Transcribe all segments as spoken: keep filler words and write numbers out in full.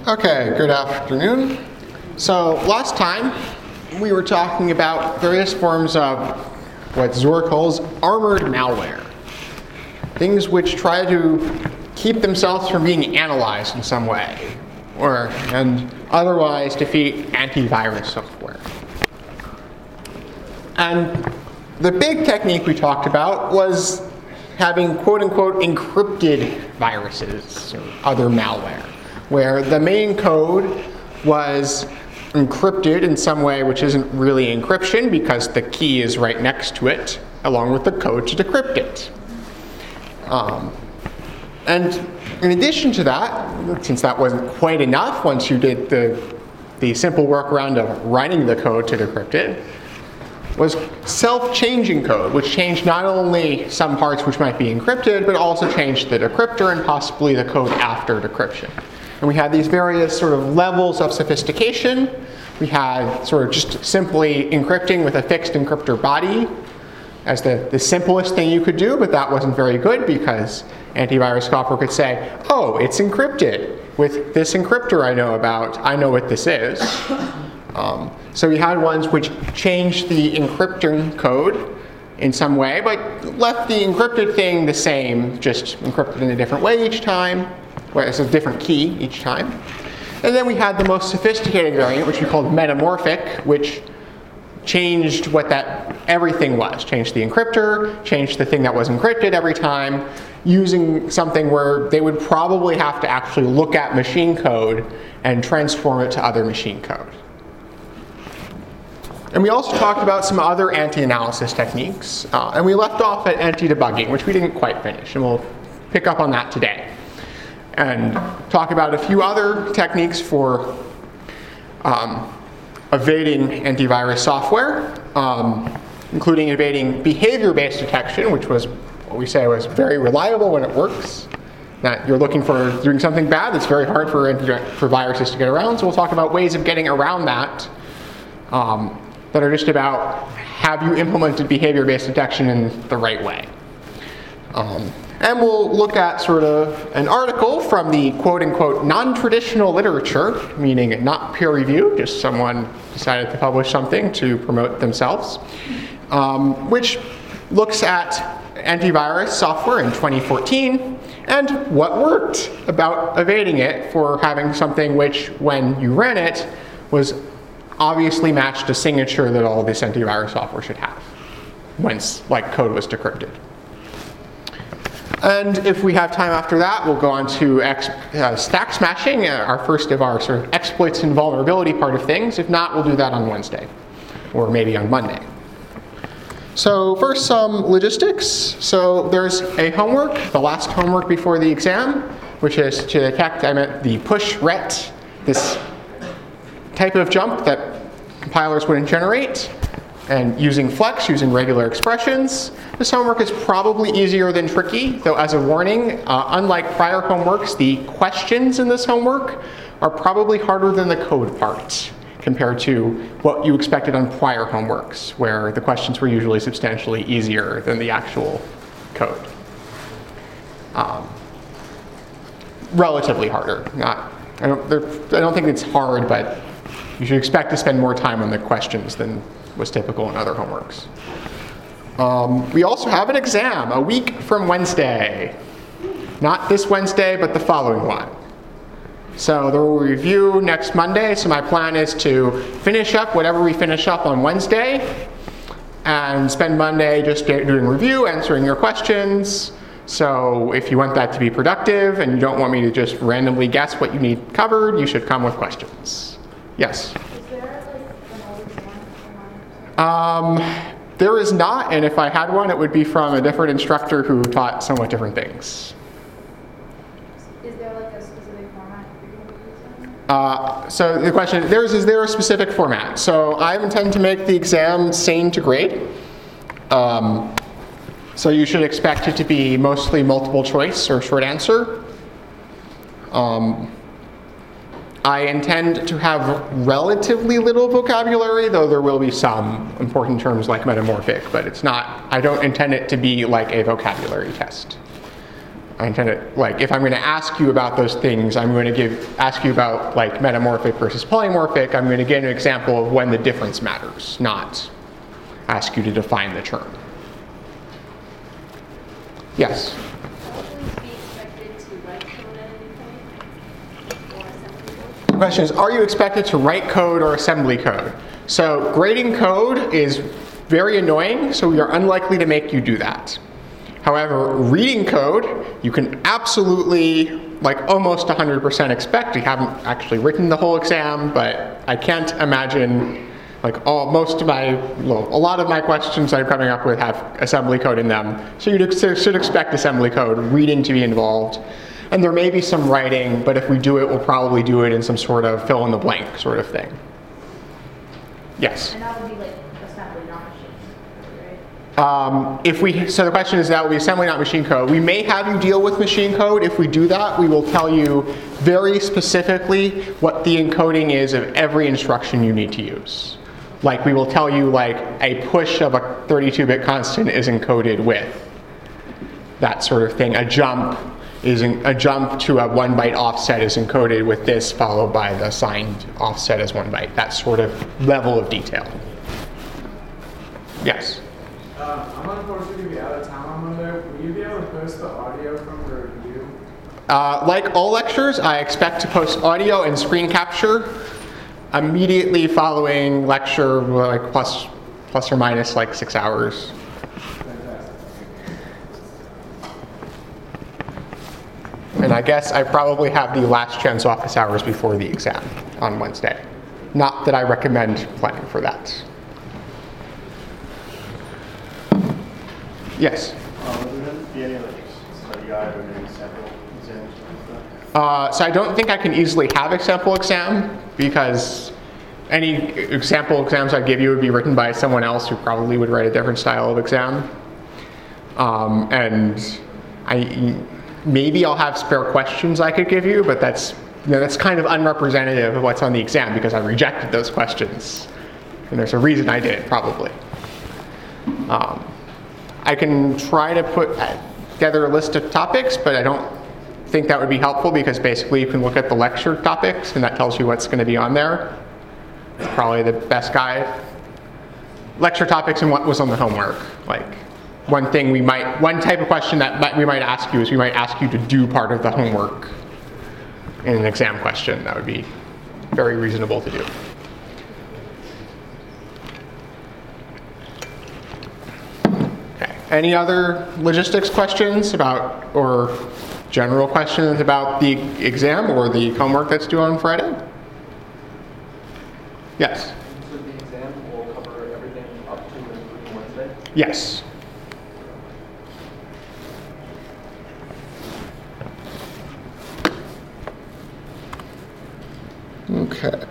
Okay, good afternoon. So last time we were talking about various forms of what Zor calls armored malware. Things which try to keep themselves from being analyzed in some way, or and otherwise defeat antivirus software. And the big technique we talked about was having quote-unquote encrypted viruses or other malware, where the main code was encrypted in some way which isn't really encryption because the key is right next to it, along with the code to decrypt it. Um, and in addition to that, since that wasn't quite enough once you did the, the simple workaround of running the code to decrypt it, was self-changing code, which changed not only some parts which might be encrypted, but also changed the decryptor and possibly the code after decryption. And we had these various sort of levels of sophistication. We had sort of just simply encrypting with a fixed encryptor body as the, the simplest thing you could do, but that wasn't very good because antivirus software could say, oh, it's encrypted. With this encryptor I know about, I know what this is. Um, so we had ones which changed the encrypting code in some way, but left the encrypted thing the same, just encrypted in a different way each time. Well, it's a different key each time. And then we had the most sophisticated variant, which we called metamorphic, which changed what that everything was. Changed the encryptor, changed the thing that was encrypted every time, using something where they would probably have to actually look at machine code and transform it to other machine code. And we also talked about some other anti-analysis techniques. Uh, and we left off at anti-debugging, which we didn't quite finish. And we'll pick up on that today. And talk about a few other techniques for um, evading antivirus software, um, including evading behavior-based detection, which was what we say was very reliable when it works. That you're looking for doing something bad, it's very hard for, for viruses to get around. So we'll talk about ways of getting around that. Um, that are just about have you implemented behavior-based detection in the right way. Um, and we'll look at sort of an article from the quote-unquote non-traditional literature, meaning not peer-reviewed, just someone decided to publish something to promote themselves, um, which looks at antivirus software in twenty fourteen and what worked about evading it for having something which, when you ran it, was obviously matched a signature that all this antivirus software should have once like code was decrypted. And if we have time after that, we'll go on to ex- uh, stack smashing, uh, our first of our sort of exploits and vulnerability part of things. If not, we'll do that on Wednesday or maybe on Monday. So first, some logistics. So there's a homework, the last homework before the exam, which is to detect, I meant the push ret, this type of jump that compilers wouldn't generate, and using flex, using regular expressions. This homework is probably easier than tricky, though as a warning, uh, unlike prior homeworks, the questions in this homework are probably harder than the code part compared to what you expected on prior homeworks, where the questions were usually substantially easier than the actual code. Um, relatively harder. Not, I don't, I don't think it's hard, but you should expect to spend more time on the questions than was typical in other homeworks. Um, we also have an exam a week from Wednesday. Not this Wednesday, but the following one. So there will review next Monday. So my plan is to finish up whatever we finish up on Wednesday and spend Monday just doing review, answering your questions. So if you want that to be productive and you don't want me to just randomly guess what you need covered, you should come with questions. Yes? Is there like an old exam? Um, there is not, and if I had one, it would be from a different instructor who taught somewhat different things. Is there like a specific format you're using? Uh, so the question, there's, is there a specific format? So I intend to make the exam sane to grade. Um, so you should expect it to be mostly multiple choice or short answer. Um, I intend to have relatively little vocabulary, though there will be some important terms like metamorphic, but it's not, I don't intend it to be like a vocabulary test. I intend to, like, if I'm going to ask you about those things, I'm going to give, ask you about, like, metamorphic versus polymorphic. I'm going to give an example of when the difference matters, not ask you to define the term. Yes? Will we be expected to write code at any point? Or assembly code? The question is, are you expected to write code or assembly code? So grading code is very annoying, so we are unlikely to make you do that. However, reading code, you can absolutely, like almost one hundred percent expect. We haven't actually written the whole exam, but I can't imagine, like all, most of my, well, a lot of my questions I'm coming up with have assembly code in them. So you should expect assembly code, reading to be involved. And there may be some writing, but if we do it, we'll probably do it in some sort of fill in the blank sort of thing. Yes? And that would be like assembly, not machine, right? Um, if we, so the question is, that will be assembly, not machine code. We may have you deal with machine code. If we do that, we will tell you very specifically what the encoding is of every instruction you need to use. Like we will tell you, like, a push of a thirty-two bit constant is encoded with that sort of thing. A jump is in, a jump to a one byte offset is encoded with this, followed by the signed offset as one byte. That sort of level of detail. Yes. Um, I'm unfortunately going to be out of town on Monday. Will you be able to post the audio from the review? Uh, like all lectures, I expect to post audio and screen capture immediately following lecture, like plus, plus or minus like six hours. Fantastic. And I guess I probably have the last chance office hours before the exam on Wednesday. Not that I recommend planning for that. Yes? Uh, will there be any like study guide or any sample exams or stuff? Uh, so I don't think I can easily have a sample exam because any example exams I give you would be written by someone else who probably would write a different style of exam. Um, and I maybe I'll have spare questions I could give you, but that's you know, that's kind of unrepresentative of what's on the exam because I rejected those questions. And there's a reason I did, probably. Um, I can try to put together a list of topics, but I don't think that would be helpful because basically you can look at the lecture topics and that tells you what's going to be on there. It's probably the best guide. Lecture topics and what was on the homework. Like one thing we might, one type of question that might, we might ask you is we might ask you to do part of the homework in an exam question. That would be very reasonable to do. Any other logistics questions about, or general questions about the exam or the homework that's due on Friday? Yes? So the exam will cover everything up to and including Wednesday? Yes. Okay.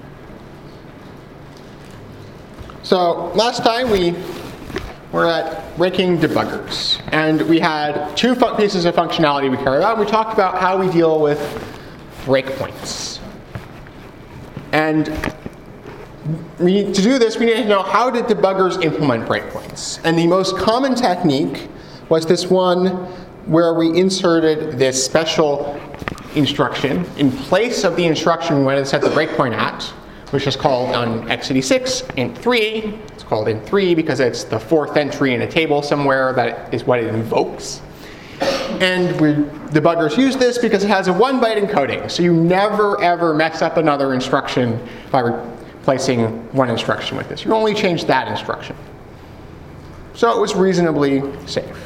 So last time we were at ranking debuggers, and we had two fun pieces of functionality we carried out. We talked about how we deal with breakpoints. And we, to do this, we needed to know how did debuggers implement breakpoints. And the most common technique was this one where we inserted this special instruction in place of the instruction we wanted to set the breakpoint at, which is called on x eighty-six int three. It's called int three because it's the fourth entry in a table somewhere. That is what it invokes. And we, debuggers use this because it has a one byte encoding. So you never ever mess up another instruction by replacing one instruction with this. You only change that instruction. So it was reasonably safe.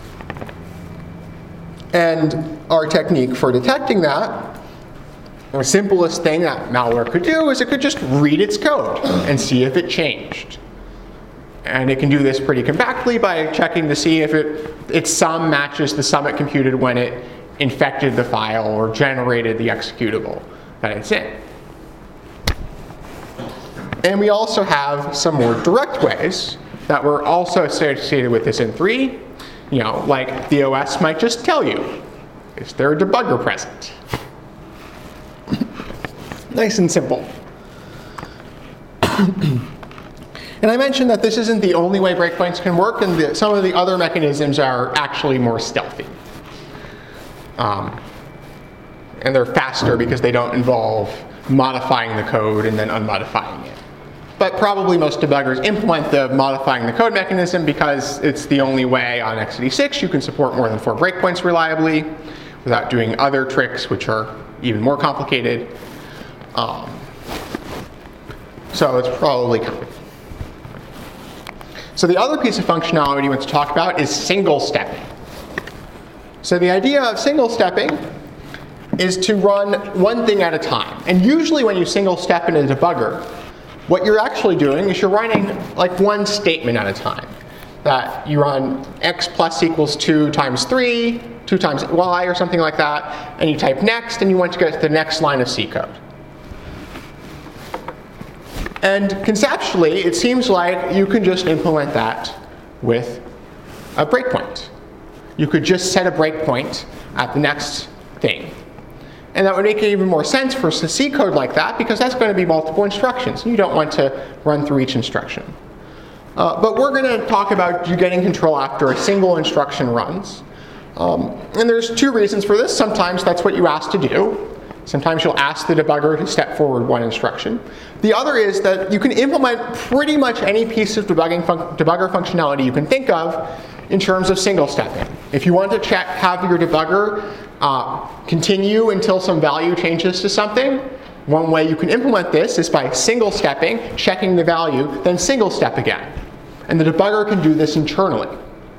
And our technique for detecting that, the simplest thing that malware could do is it could just read its code and see if it changed. And it can do this pretty compactly by checking to see if it, its sum matches the sum it computed when it infected the file or generated the executable that it's in. And we also have some more direct ways that were also associated with this int three. You know, like the O S might just tell you, is there a debugger present? Nice and simple. And I mentioned that this isn't the only way breakpoints can work, and the, some of the other mechanisms are actually more stealthy. Um, and they're faster because they don't involve modifying the code and then unmodifying it. But probably most debuggers implement the modifying the code mechanism because it's the only way on x eighty-six you can support more than four breakpoints reliably without doing other tricks which are even more complicated. Um, so it's probably coming. So the other piece of functionality we want to talk about is single stepping. So the idea of single stepping is to run one thing at a time. And usually when you single step in a debugger, what you're actually doing is you're running like one statement at a time. That you run x plus equals two times three, two times y or something like that, and you type next and you want to get to the next line of C code. And conceptually, it seems like you can just implement that with a breakpoint. You could just set a breakpoint at the next thing. And that would make it even more sense for C code like that because that's going to be multiple instructions. You don't want to run through each instruction. Uh, but we're going to talk about getting control after a single instruction runs. Um, and there's two reasons for this. Sometimes that's what you ask to do. Sometimes you'll ask the debugger to step forward one instruction. The other is that you can implement pretty much any piece of debugging fun- debugger functionality you can think of in terms of single stepping. If you want to check, have your debugger uh, continue until some value changes to something, one way you can implement this is by single stepping, checking the value, then single step again. And the debugger can do this internally.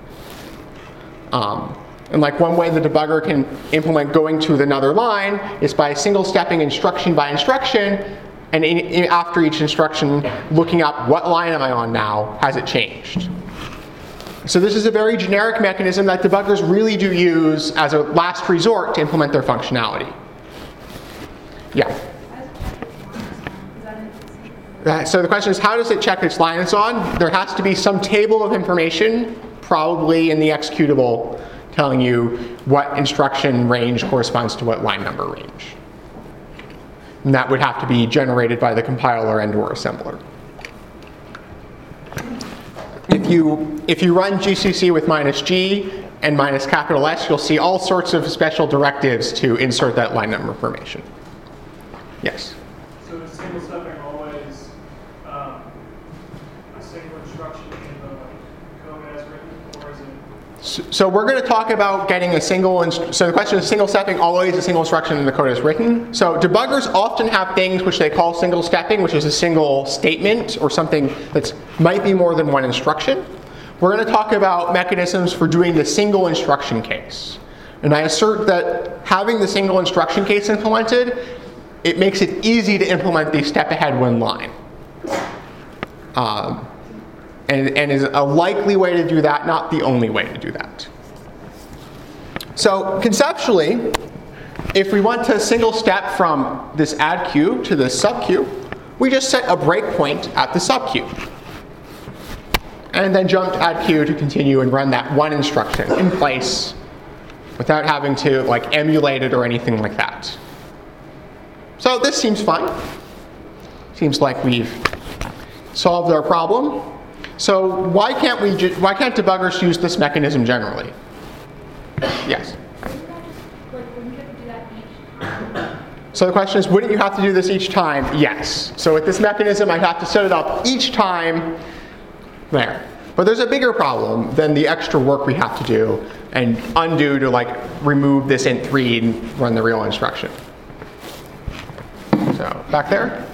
Um, And like one way the debugger can implement going to another line is by single stepping instruction by instruction, and in, in, after each instruction, looking up what line am I on now, has it changed? So this is a very generic mechanism that debuggers really do use as a last resort to implement their functionality. Yeah. Uh, so the question is, how does it check its line it's on? There has to be some table of information, probably in the executable, telling you what instruction range corresponds to what line number range. And that would have to be generated by the compiler and or assembler. If you, if you run G C C with minus G and minus capital S, you'll see all sorts of special directives to insert that line number information. Yes? So is single stepping always um, a single instruction in the code as written, or is it? So, so we're going to talk about getting a single, inst- so the question is single stepping, always a single instruction in the code as written. So debuggers often have things which they call single stepping, which is a single statement or something that might be more than one instruction. We're going to talk about mechanisms for doing the single instruction case. And I assert that having the single instruction case implemented, it makes it easy to implement the step ahead one line. Um, And, and is a likely way to do that, not the only way to do that. So conceptually, if we want to single step from this add queue to this sub queue, we just set a breakpoint at the sub queue. And then jump to add queue to continue and run that one instruction in place without having to like emulate it or anything like that. So this seems fine. Seems like we've solved our problem. So why can't we? Ju- why can't debuggers use this mechanism generally? Yes. So the question is, wouldn't you have to do this each time? Yes. So with this mechanism, I'd have to set it up each time there. But there's a bigger problem than the extra work we have to do and undo to like remove this int three and run the real instruction. So back there.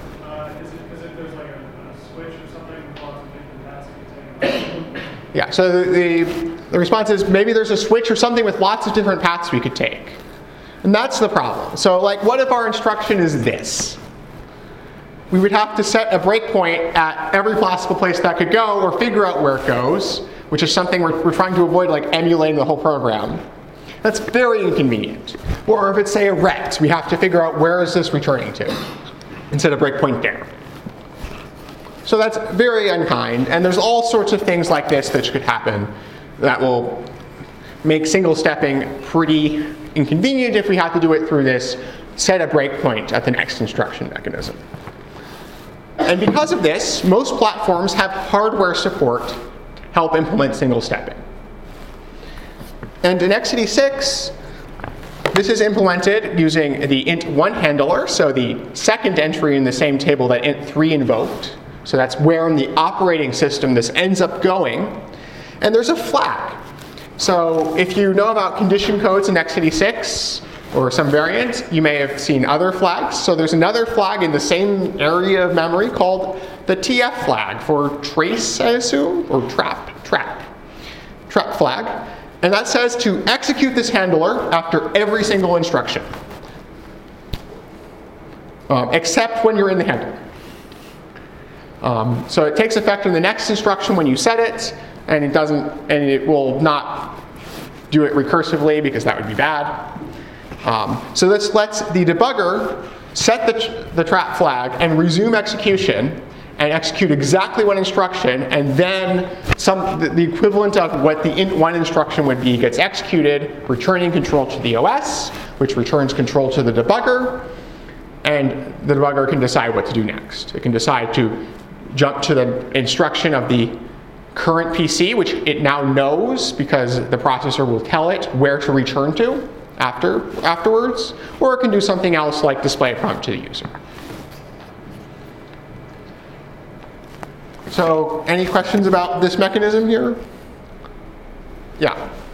Yeah, so the, the, the response is maybe there's a switch or something with lots of different paths we could take. And that's the problem. So like, what if our instruction is this? We would have to set a breakpoint at every possible place that could go or figure out where it goes, which is something we're, we're trying to avoid, like emulating the whole program. That's very inconvenient. Or if it's, say, a rect, we have to figure out where is this returning to and set a breakpoint there. So that's very unkind, and there's all sorts of things like this that could happen that will make single stepping pretty inconvenient if we have to do it through this set a breakpoint at the next instruction mechanism. And because of this, most platforms have hardware support to help implement single stepping. And in x eighty-six, this is implemented using the int one handler, so the second entry in the same table that int three invoked. So that's where in the operating system this ends up going. And there's a flag. So if you know about condition codes in x eighty-six or some variant, you may have seen other flags. So there's another flag in the same area of memory called the T F flag for trace, I assume, or trap, trap, trap flag. And that says to execute this handler after every single instruction, um, except when you're in the handler. Um, so it takes effect in the next instruction when you set it, and it doesn't, and it will not do it recursively because that would be bad. Um, so this lets the debugger set the, the trap flag and resume execution and execute exactly one instruction, and then some, the, the equivalent of what the int one instruction would be gets executed, returning control to the O S, which returns control to the debugger, and the debugger can decide what to do next. It can decide to jump to the instruction of the current P C, which it now knows because the processor will tell it where to return to after, afterwards, or it can do something else like display a prompt to the user. So, any questions about this mechanism here? Yeah.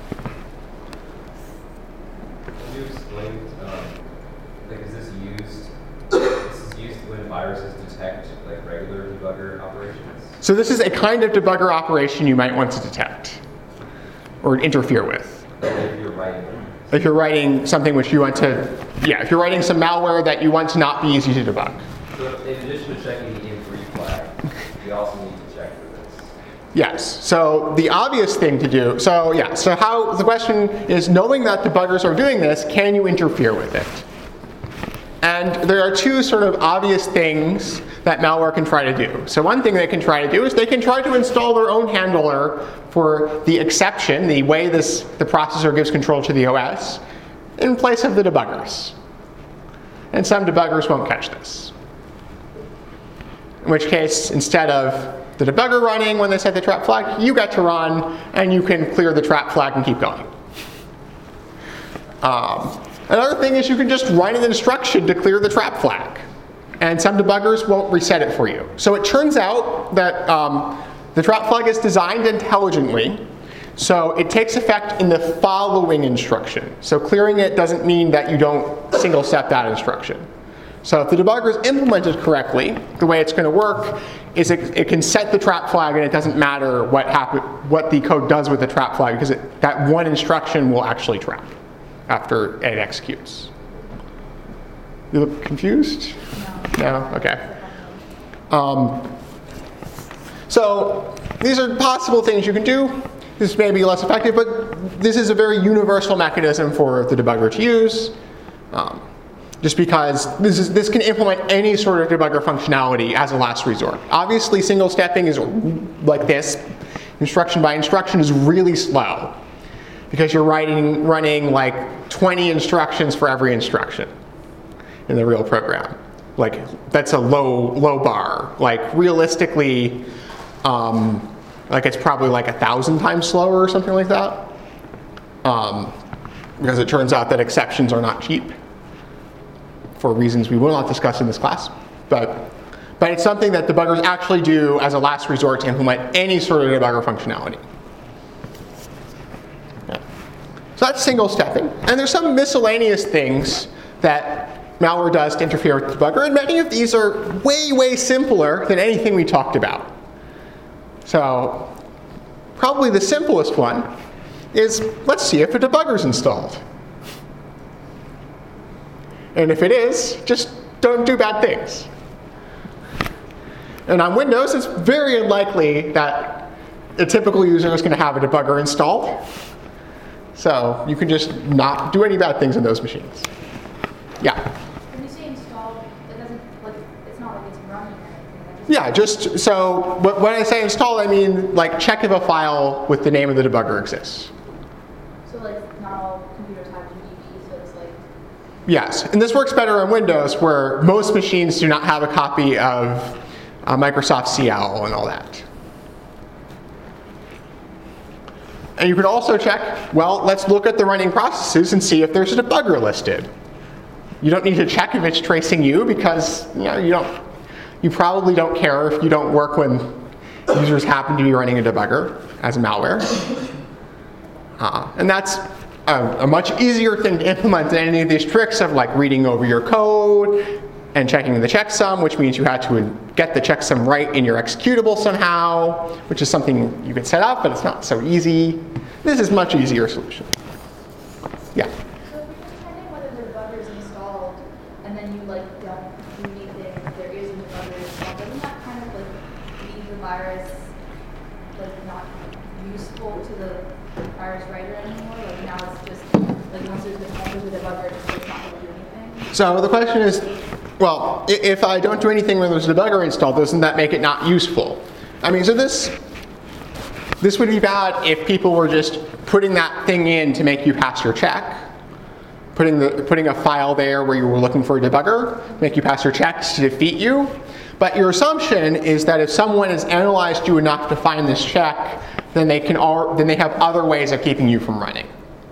Can you explain, um, like, is this used? This is used when viruses detect like regular debugger operations? So this is a kind of debugger operation you might want to detect or interfere with. If you're writing. If you're writing something which you want to, yeah, if you're writing some malware that you want to not be easy to debug. So in addition to checking the int three flag, we also need to check for this. Yes, so the obvious thing to do, so yeah, so how, the question is, knowing that debuggers are doing this, can you interfere with it? And there are two sort of obvious things that malware can try to do. So one thing they can try to do is they can try to install their own handler for the exception, the way this, the processor gives control to the O S, in place of the debuggers. And some debuggers won't catch this. In which case, instead of the debugger running when they set the trap flag, you get to run, and you can clear the trap flag and keep going. Um, another thing is you can just write an instruction to clear the trap flag. And some debuggers won't reset it for you. So it turns out that um, the trap flag is designed intelligently. So it takes effect in the following instruction. So clearing it doesn't mean that you don't single step that instruction. So if the debugger is implemented correctly, the way it's going to work is it, it can set the trap flag, and it doesn't matter what, happen, what the code does with the trap flag, because it, that one instruction will actually trap after it executes. You look confused? No? No? Okay. Um, so these are possible things you can do. This may be less effective, but this is a very universal mechanism for the debugger to use. Um, just because this, is, this can implement any sort of debugger functionality as a last resort. Obviously, single stepping is like this. Instruction by instruction is really slow because you're writing, running like twenty instructions for every instruction in the real program. Like, that's a low, low bar. Like, realistically, um, like it's probably like a thousand times slower or something like that. Um, because it turns out that exceptions are not cheap for reasons we will not discuss in this class. But, but it's something that debuggers actually do as a last resort to implement any sort of debugger functionality. Yeah. So that's single stepping. And there's some miscellaneous things that malware does to interfere with the debugger, and many of these are way, way simpler than anything we talked about. So probably the simplest one is, let's see if a debugger's installed. And if it is, just don't do bad things. And on Windows, it's very unlikely that a typical user is going to have a debugger installed. So you can just not do any bad things in those machines. Yeah? When you say installed, it doesn't, like, it's not like it's running or anything. Just Yeah, just so when I say install, I mean like check if a file with the name of the debugger exists. So like not all computers have G D B, so it's like. Yes, and this works better on Windows, where most machines do not have a copy of uh, Microsoft C L and all that. And you can also check, well, let's look at the running processes and see if there's a debugger listed. You don't need to check if it's tracing you because you know, you don't, you probably don't care if you don't work when users happen to be running a debugger as a malware. Uh, and that's a, a much easier thing to implement than any of these tricks of like reading over your code and checking the checksum, which means you had to get the checksum right in your executable somehow, which is something you can set up, but it's not so easy. This is a much easier solution. Yeah? So if you're just checking whether the debugger is installed, and then you like don't do anything, if there is a debugger installed, doesn't that kind of like leave the virus like not useful to the virus writer anymore? Like now it's just like once there's the debugger, it's just not going to do anything. So the question is, well, if I don't do anything when there's a debugger installed, doesn't that make it not useful? I mean, so this this would be bad if people were just putting that thing in to make you pass your check, putting the putting a file there where you were looking for a debugger, make you pass your checks to defeat you. But your assumption is that if someone has analyzed you enough to find this check, then they can all, then they have other ways of keeping you from running.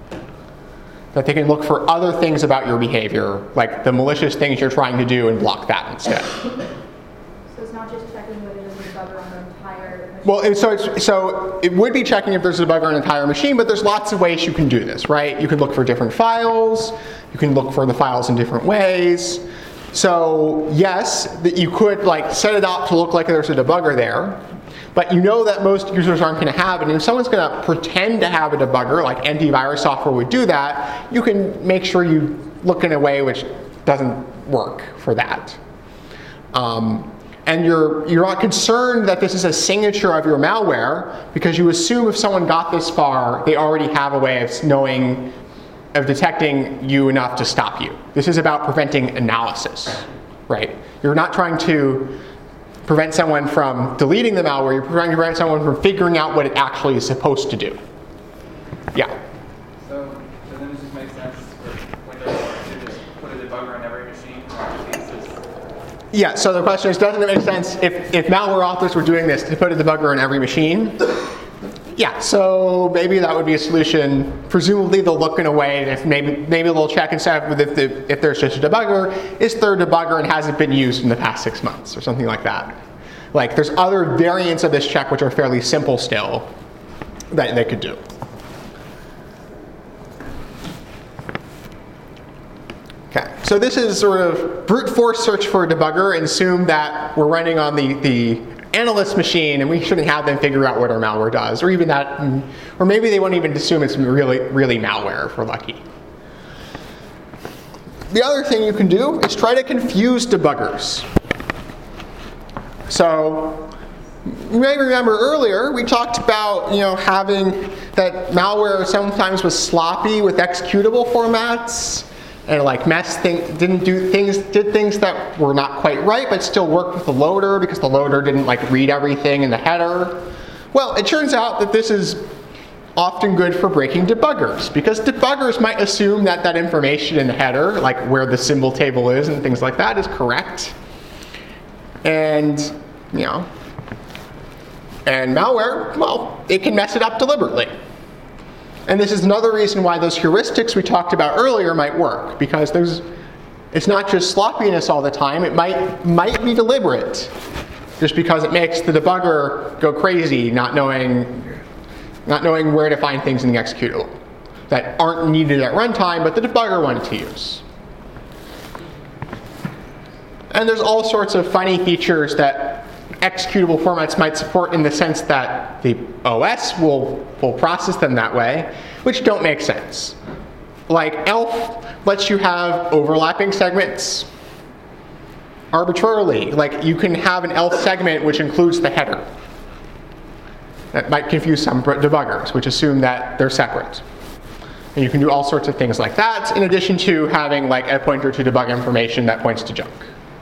That they can look for other things about your behavior, like the malicious things you're trying to do, and block that instead. So it's not just checking whether there's a debugger on the entire machine? Well, it, so, it's, so it would be checking if there's a debugger on an entire machine, but there's lots of ways you can do this, right? You can look for different files. You can look for the files in different ways. So yes, that you could like set it up to look like there's a debugger there. But you know that most users aren't going to have it. And if someone's going to pretend to have a debugger, like antivirus software would do that, you can make sure you look in a way which doesn't work for that. Um, and you're, you're not concerned that this is a signature of your malware, because you assume if someone got this far, they already have a way of knowing, of detecting you enough to stop you. This is about preventing analysis, right? You're not trying to prevent someone from deleting the malware, you're trying to prevent someone from figuring out what it actually is supposed to do. Yeah? So, doesn't it just make sense for Windows to just put a debugger on every machine? Yeah, so the question is, doesn't it make sense if, if malware authors were doing this to put a debugger on every machine? Yeah, so maybe that would be a solution. Presumably they'll look in a way that if maybe, maybe they'll check and say if, the, if there's just a debugger, is there a debugger and hasn't been used in the past six months or something like that. Like there's other variants of this check which are fairly simple still that they could do. Okay, so this is sort of brute force search for a debugger and assume that we're running on the, the analyst machine and we shouldn't have them figure out what our malware does, or even that, or maybe they won't even assume it's really, really malware if we're lucky. The other thing you can do is try to confuse debuggers. So you may remember earlier we talked about you know having that malware sometimes was sloppy with executable formats. And like mess thing, didn't do things, did things that were not quite right, but still worked with the loader because the loader didn't like read everything in the header. Well, it turns out that this is often good for breaking debuggers, because debuggers might assume that that information in the header, like where the symbol table is and things like that, is correct. And you know, and malware, well, it can mess it up deliberately. And this is another reason why those heuristics we talked about earlier might work, because there's, it's not just sloppiness all the time. It might, might be deliberate, just because it makes the debugger go crazy, not knowing, not knowing where to find things in the executable that aren't needed at runtime, but the debugger wanted to use. And there's all sorts of funny features that executable formats might support in the sense that the O S will, will process them that way, which don't make sense. Like ELF lets you have overlapping segments arbitrarily. Like you can have an ELF segment which includes the header. That might confuse some debuggers, which assume that they're separate. And you can do all sorts of things like that, in addition to having like a pointer to debug information that points to junk.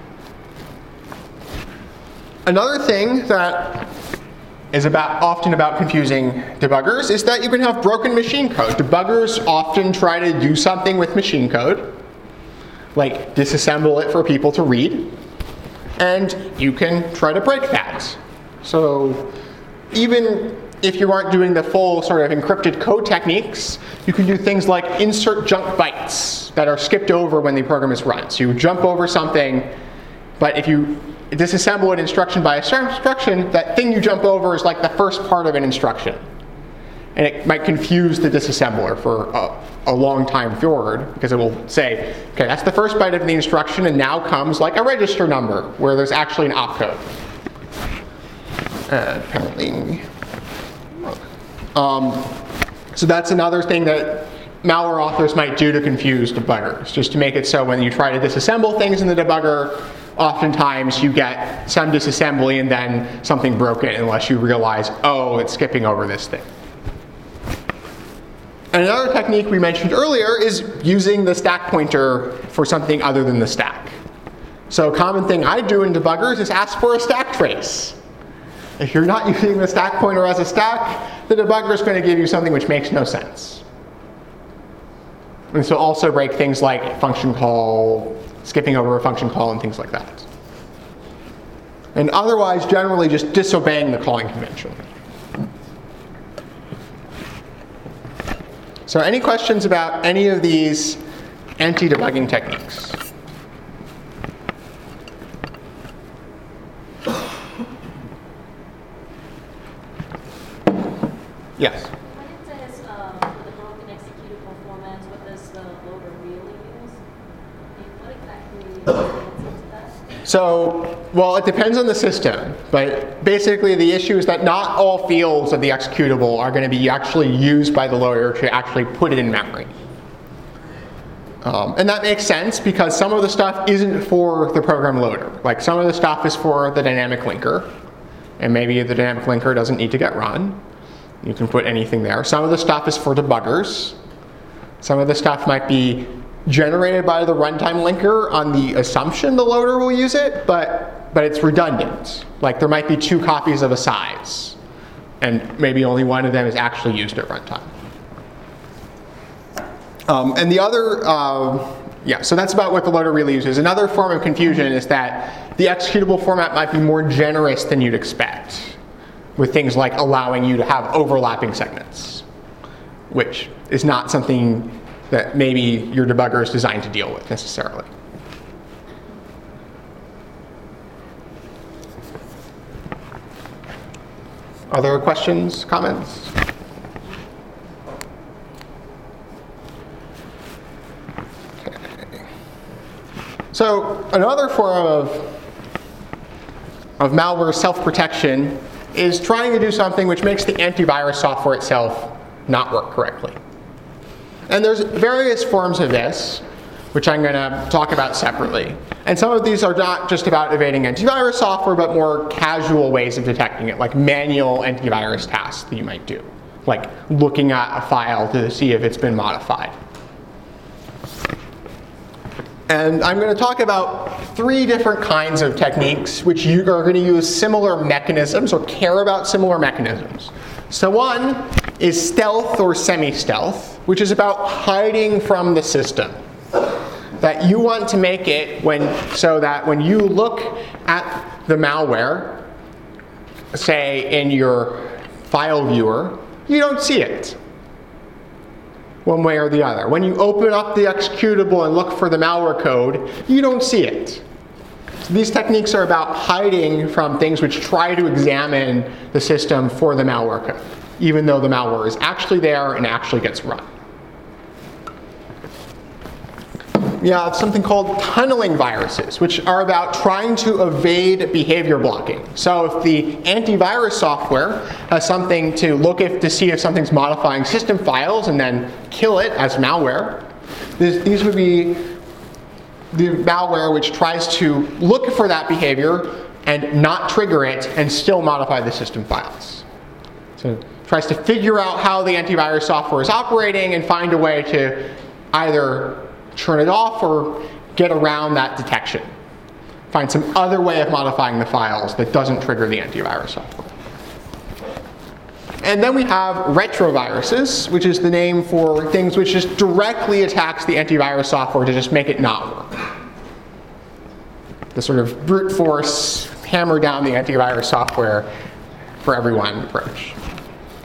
Another thing that is about, often about confusing debuggers is that you can have broken machine code. Debuggers often try to do something with machine code, like disassemble it for people to read, and you can try to break that. So even if you aren't doing the full sort of encrypted code techniques, you can do things like insert junk bytes that are skipped over when the program is run. So you jump over something, but if you disassemble an instruction by instruction, that thing you jump over is like the first part of an instruction. And it might confuse the disassembler for a, a long time forward, because it will say, okay, that's the first byte of the instruction, and now comes like a register number, where there's actually an opcode. Uh, apparently. Um, so that's another thing that malware authors might do to confuse debuggers, just to make it so when you try to disassemble things in the debugger, oftentimes you get some disassembly and then something broken unless you realize, oh, it's skipping over this thing. And another technique we mentioned earlier is using the stack pointer for something other than the stack. So a common thing I do in debuggers is ask for a stack trace. If you're not using the stack pointer as a stack, the debugger is going to give you something which makes no sense. And so also break things like function call, skipping over a function call, and things like that. And otherwise, generally just disobeying the calling convention. So any questions about any of these anti-debugging techniques? Yes? When it says um, the broken executable formats, what does the loader really use? What exactly gets into that? So, well, it depends on the system, but basically the issue is that not all fields of the executable are going to be actually used by the loader to actually put it in memory. Um, and that makes sense because some of the stuff isn't for the program loader. Like some of the stuff is for the dynamic linker, and maybe the dynamic linker doesn't need to get run. You can put anything there. Some of the stuff is for debuggers. Some of the stuff might be generated by the runtime linker on the assumption the loader will use it, but, but it's redundant. Like there might be two copies of a size, and maybe only one of them is actually used at runtime. Um, and the other, uh, yeah, so that's about what the loader really uses. Another form of confusion is that the executable format might be more generous than you'd expect, with things like allowing you to have overlapping segments, which is not something that maybe your debugger is designed to deal with necessarily. Other questions, comments? Okay. So another form of, of malware self-protection is trying to do something which makes the antivirus software itself not work correctly. And there's various forms of this, which I'm going to talk about separately. And some of these are not just about evading antivirus software, but more casual ways of detecting it, like manual antivirus tasks that you might do, like looking at a file to see if it's been modified. And I'm going to talk about three different kinds of techniques which you are going to use similar mechanisms or care about similar mechanisms. So one is stealth or semi-stealth, which is about hiding from the system. That you want to make it when, so that when you look at the malware, say in your file viewer, you don't see it. One way or the other. When you open up the executable and look for the malware code, you don't see it. So these techniques are about hiding from things which try to examine the system for the malware code, even though the malware is actually there and actually gets run. We have something called tunneling viruses, which are about trying to evade behavior blocking. So if the antivirus software has something to look if, to see if something's modifying system files and then kill it as malware, this, these would be the malware which tries to look for that behavior and not trigger it and still modify the system files. So it tries to figure out how the antivirus software is operating and find a way to either turn it off or get around that detection. Find some other way of modifying the files that doesn't trigger the antivirus software. And then we have retroviruses, which is the name for things which just directly attacks the antivirus software to just make it not work. The sort of brute force, hammer down the antivirus software for everyone approach.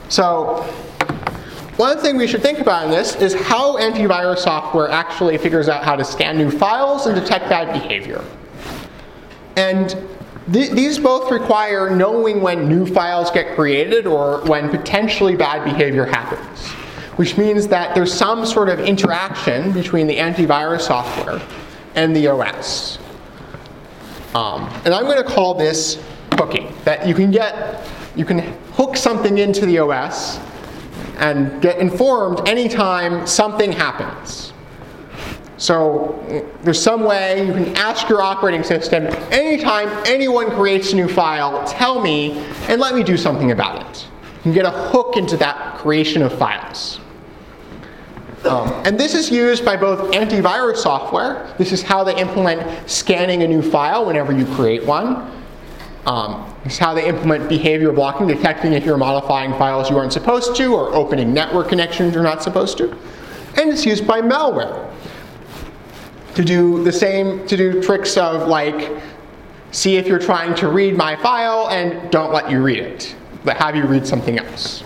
So one thing we should think about in this is how antivirus software actually figures out how to scan new files and detect bad behavior. And th these both require knowing when new files get created or when potentially bad behavior happens, which means that there's some sort of interaction between the antivirus software and the O S. Um, and I'm going to call this hooking, that you can get, you can hook something into the O S and get informed anytime something happens. So there's some way you can ask your operating system, anytime anyone creates a new file, tell me and let me do something about it. You can get a hook into that creation of files. Um, and this is used by both antivirus software. This is how they implement scanning a new file whenever you create one. Um, this is how they implement behavior blocking, detecting if you're modifying files you aren't supposed to or opening network connections you're not supposed to. And it's used by malware to do the same, to do tricks of like, see if you're trying to read my file and don't let you read it, but have you read something else.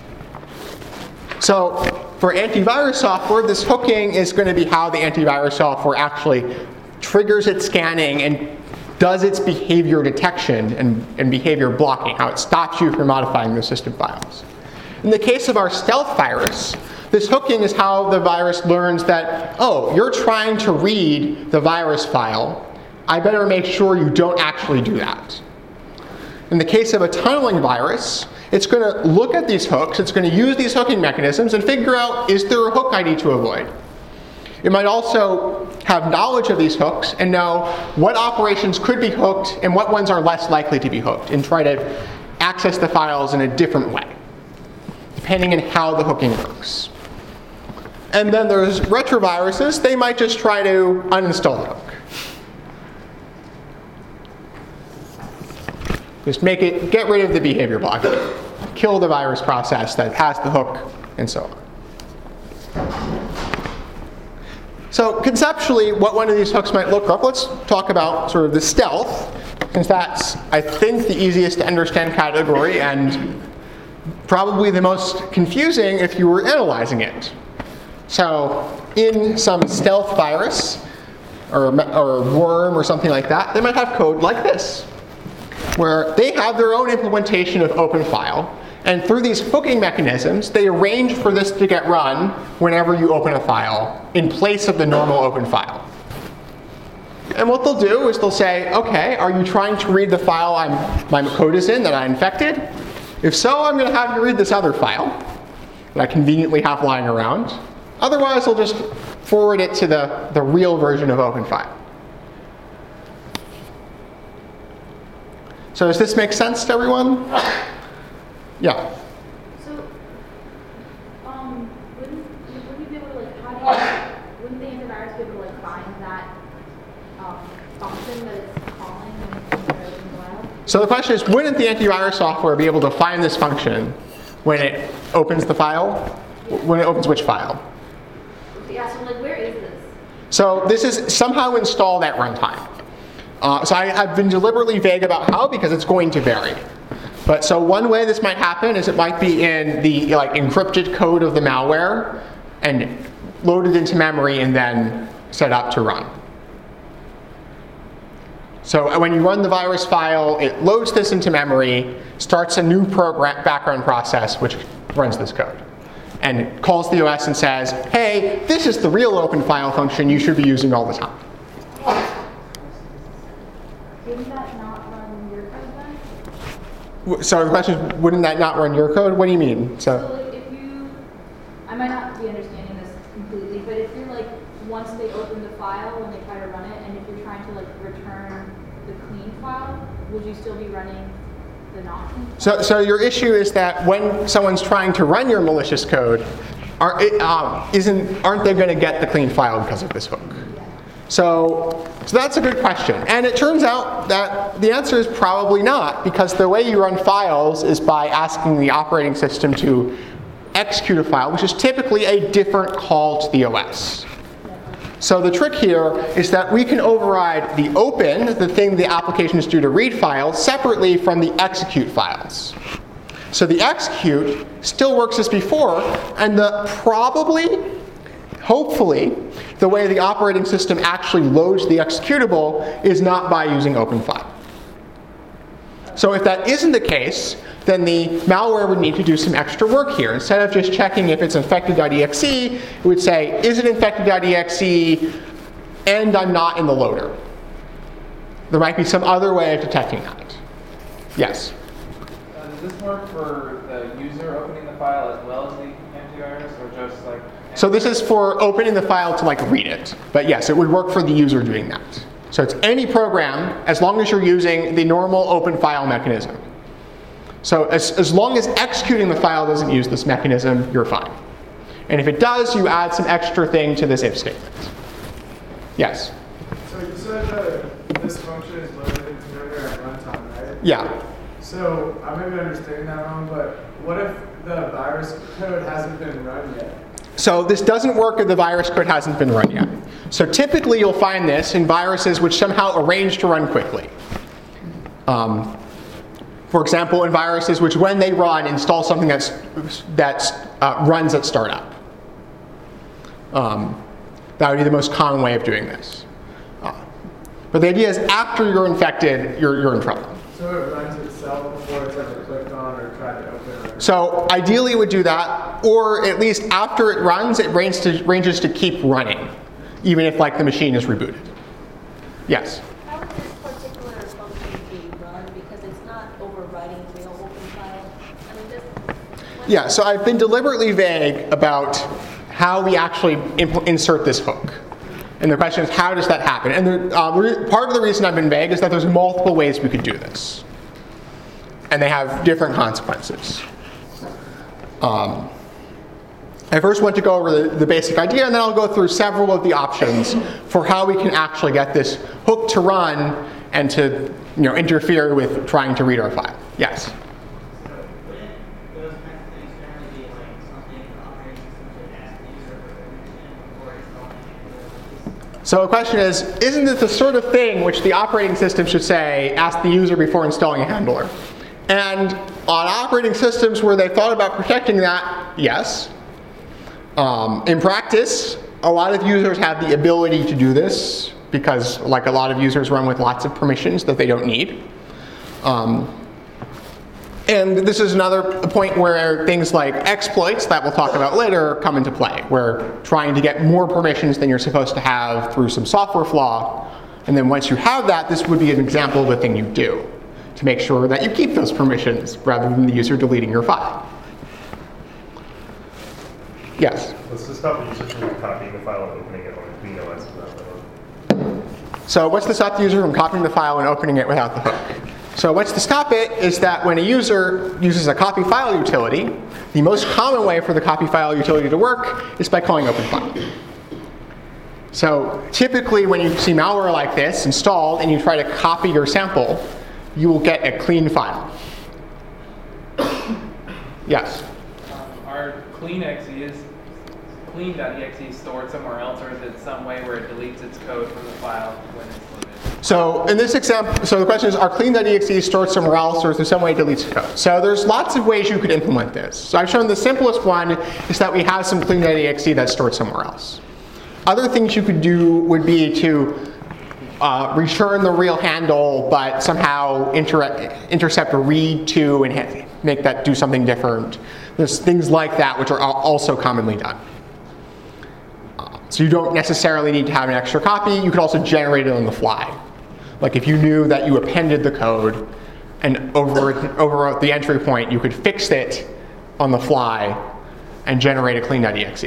So for antivirus software, this hooking is going to be how the antivirus software actually triggers its scanning and does its behavior detection and, and behavior blocking, how it stops you from modifying those system files. In the case of our stealth virus, this hooking is how the virus learns that, oh, you're trying to read the virus file. I better make sure you don't actually do that. In the case of a tunneling virus, it's going to look at these hooks, it's going to use these hooking mechanisms and figure out, is there a hook I need to avoid? It might also have knowledge of these hooks and know what operations could be hooked and what ones are less likely to be hooked, and try to access the files in a different way, depending on how the hooking works. And then there's retroviruses. They might just try to uninstall the hook. Just make it, get rid of the behavior blocking, kill the virus process that has the hook, and so on. So conceptually, what one of these hooks might look like, let's talk about sort of the stealth, since that's, I think, the easiest to understand category and probably the most confusing if you were analyzing it. So in some stealth virus, or, or worm or something like that, they might have code like this, where they have their own implementation of OpenFile, and through these hooking mechanisms, they arrange for this to get run whenever you open a file in place of the normal open file. And what they'll do is they'll say, okay, are you trying to read the file I'm, my code is in that I infected? If so, I'm going to have you read this other file that I conveniently have lying around. Otherwise, I'll just forward it to the, the real version of OpenFile. So does this make sense to everyone? Yeah. So, um, wouldn't, wouldn't you be able to, like, how do you, wouldn't the antivirus be able to, like, find that um, function that it's calling when it's open the file? So the question is, wouldn't the antivirus software be able to find this function when it opens the file? When it opens which file? Yeah, so, like, where is this? So this is somehow installed at runtime. Uh, so I, I've been deliberately vague about how, because it's going to vary. But so one way this might happen is it might be in the like encrypted code of the malware and loaded into memory and then set up to run. So when you run the virus file, it loads this into memory, starts a new program background process which runs this code, and calls the O S and says, hey, this is the real OpenFile function you should be using all the time. Wouldn't that not run your code then? So the question is, wouldn't that not run your code? What do you mean? So, So, like, if you, I might not be understanding this completely, but if you're like, once they open the file and they try to run it, and if you're trying to like return the clean file, would you still be running the not clean file? so, so your issue is that when someone's trying to run your malicious code, are, it, um, isn't, aren't they going to get the clean file because of this hook? So, so that's a good question. And it turns out that the answer is probably not, because the way you run files is by asking the operating system to execute a file, which is typically a different call to the O S. So the trick here is that we can override the open, the thing the application is due to read files, separately from the execute files. So the execute still works as before, and the probably, hopefully, the way the operating system actually loads the executable is not by using OpenFile. So if that isn't the case, then the malware would need to do some extra work here. Instead of just checking if it's infected.exe, it would say, is it infected.exe, and I'm not in the loader. There might be some other way of detecting that. Yes? Uh, does this work for the user opening the file as well as the antivirus, or just like? So this is for opening the file to like read it. But yes, it would work for the user doing that. So it's any program, as long as you're using the normal open file mechanism. So as, as long as executing the file doesn't use this mechanism, you're fine. And if it does, you add some extra thing to this if statement. Yes? So you said that this function is loaded into Docker at runtime, right? Yeah. So I may be understanding that wrong, but what if the virus code hasn't been run yet? So this doesn't work if the virus code hasn't been run yet. So typically you'll find this in viruses which somehow arrange to run quickly. Um, for example, in viruses which when they run install something that's, that's uh, runs at startup. Um, that would be the most common way of doing this. Uh, but the idea is after you're infected, you're, you're in trouble. So it runs itself before it's ever clicked on or tried to open it? So ideally it would do that, or at least after it runs, it ranges to, ranges to keep running, even if like the machine is rebooted. Yes? How would this particular function be run? Because it's not overriding real open file. I mean, this. Yeah, so I've been deliberately vague about how we actually impl- insert this hook. And the question is, how does that happen? And the, uh, re- part of the reason I've been vague is that there's multiple ways we could do this. And they have different consequences. Um, I first want to go over the, the basic idea, and then I'll go through several of the options for how we can actually get this hook to run and to you know, interfere with trying to read our file. Yes? So the question is, isn't it the sort of thing which the operating system should say, ask the user before installing a handler? And on operating systems where they thought about protecting that, yes. Um, in practice, a lot of users have the ability to do this because like a lot of users run with lots of permissions that they don't need. Um, And this is another point where things like exploits that we'll talk about later come into play, where trying to get more permissions than you're supposed to have through some software flaw. And then once you have that, this would be an example of a thing you do to make sure that you keep those permissions rather than the user deleting your file. Yes? Let's just stop the user from copying the file and opening it on a clean O S without the hook. So what's to stop the user from copying the file and opening it without the hook? So what's to stop it is that when a user uses a copy file utility, the most common way for the copy file utility to work is by calling OpenFile. So typically when you see malware like this installed and you try to copy your sample, you will get a clean file. Yes? Um, are clean exes, clean.exe stored somewhere else, or is it some way where it deletes its code from the file when it's loaded? So in this example, so the question is, are clean.exe stored somewhere else, or is there some way it deletes code? So there's lots of ways you could implement this. So I've shown the simplest one is that we have some clean.exe that's stored somewhere else. Other things you could do would be to uh, return the real handle, but somehow inter intercept a read to and make that do something different. There's things like that which are also commonly done. Uh, so you don't necessarily need to have an extra copy. You could also generate it on the fly. Like if you knew that you appended the code and over, over the entry point, you could fix it on the fly and generate a clean.exe.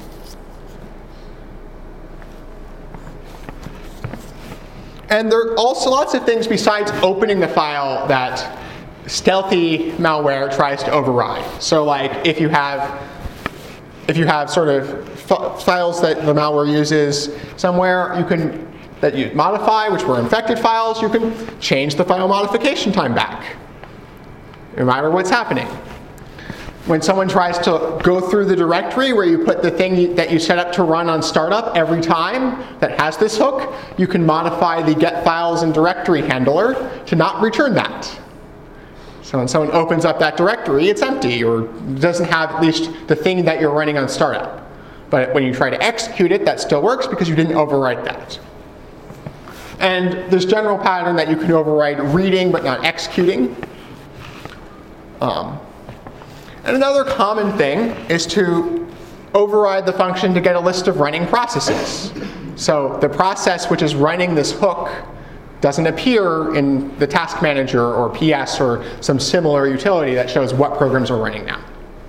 And there are also lots of things besides opening the file that stealthy malware tries to override. So like if you have, if you have sort of files that the malware uses somewhere, you can that you modify, which were infected files, you can change the file modification time back, no matter what's happening. When someone tries to go through the directory where you put the thing that you set up to run on startup every time that has this hook, you can modify the get files and directory handler to not return that. So when someone opens up that directory, it's empty or doesn't have at least the thing that you're running on startup. But when you try to execute it, that still works because you didn't overwrite that. And this general pattern that you can override reading but not executing. Um, and another common thing is to override the function to get a list of running processes. So the process which is running this hook doesn't appear in the task manager or P S or some similar utility that shows what programs are running now.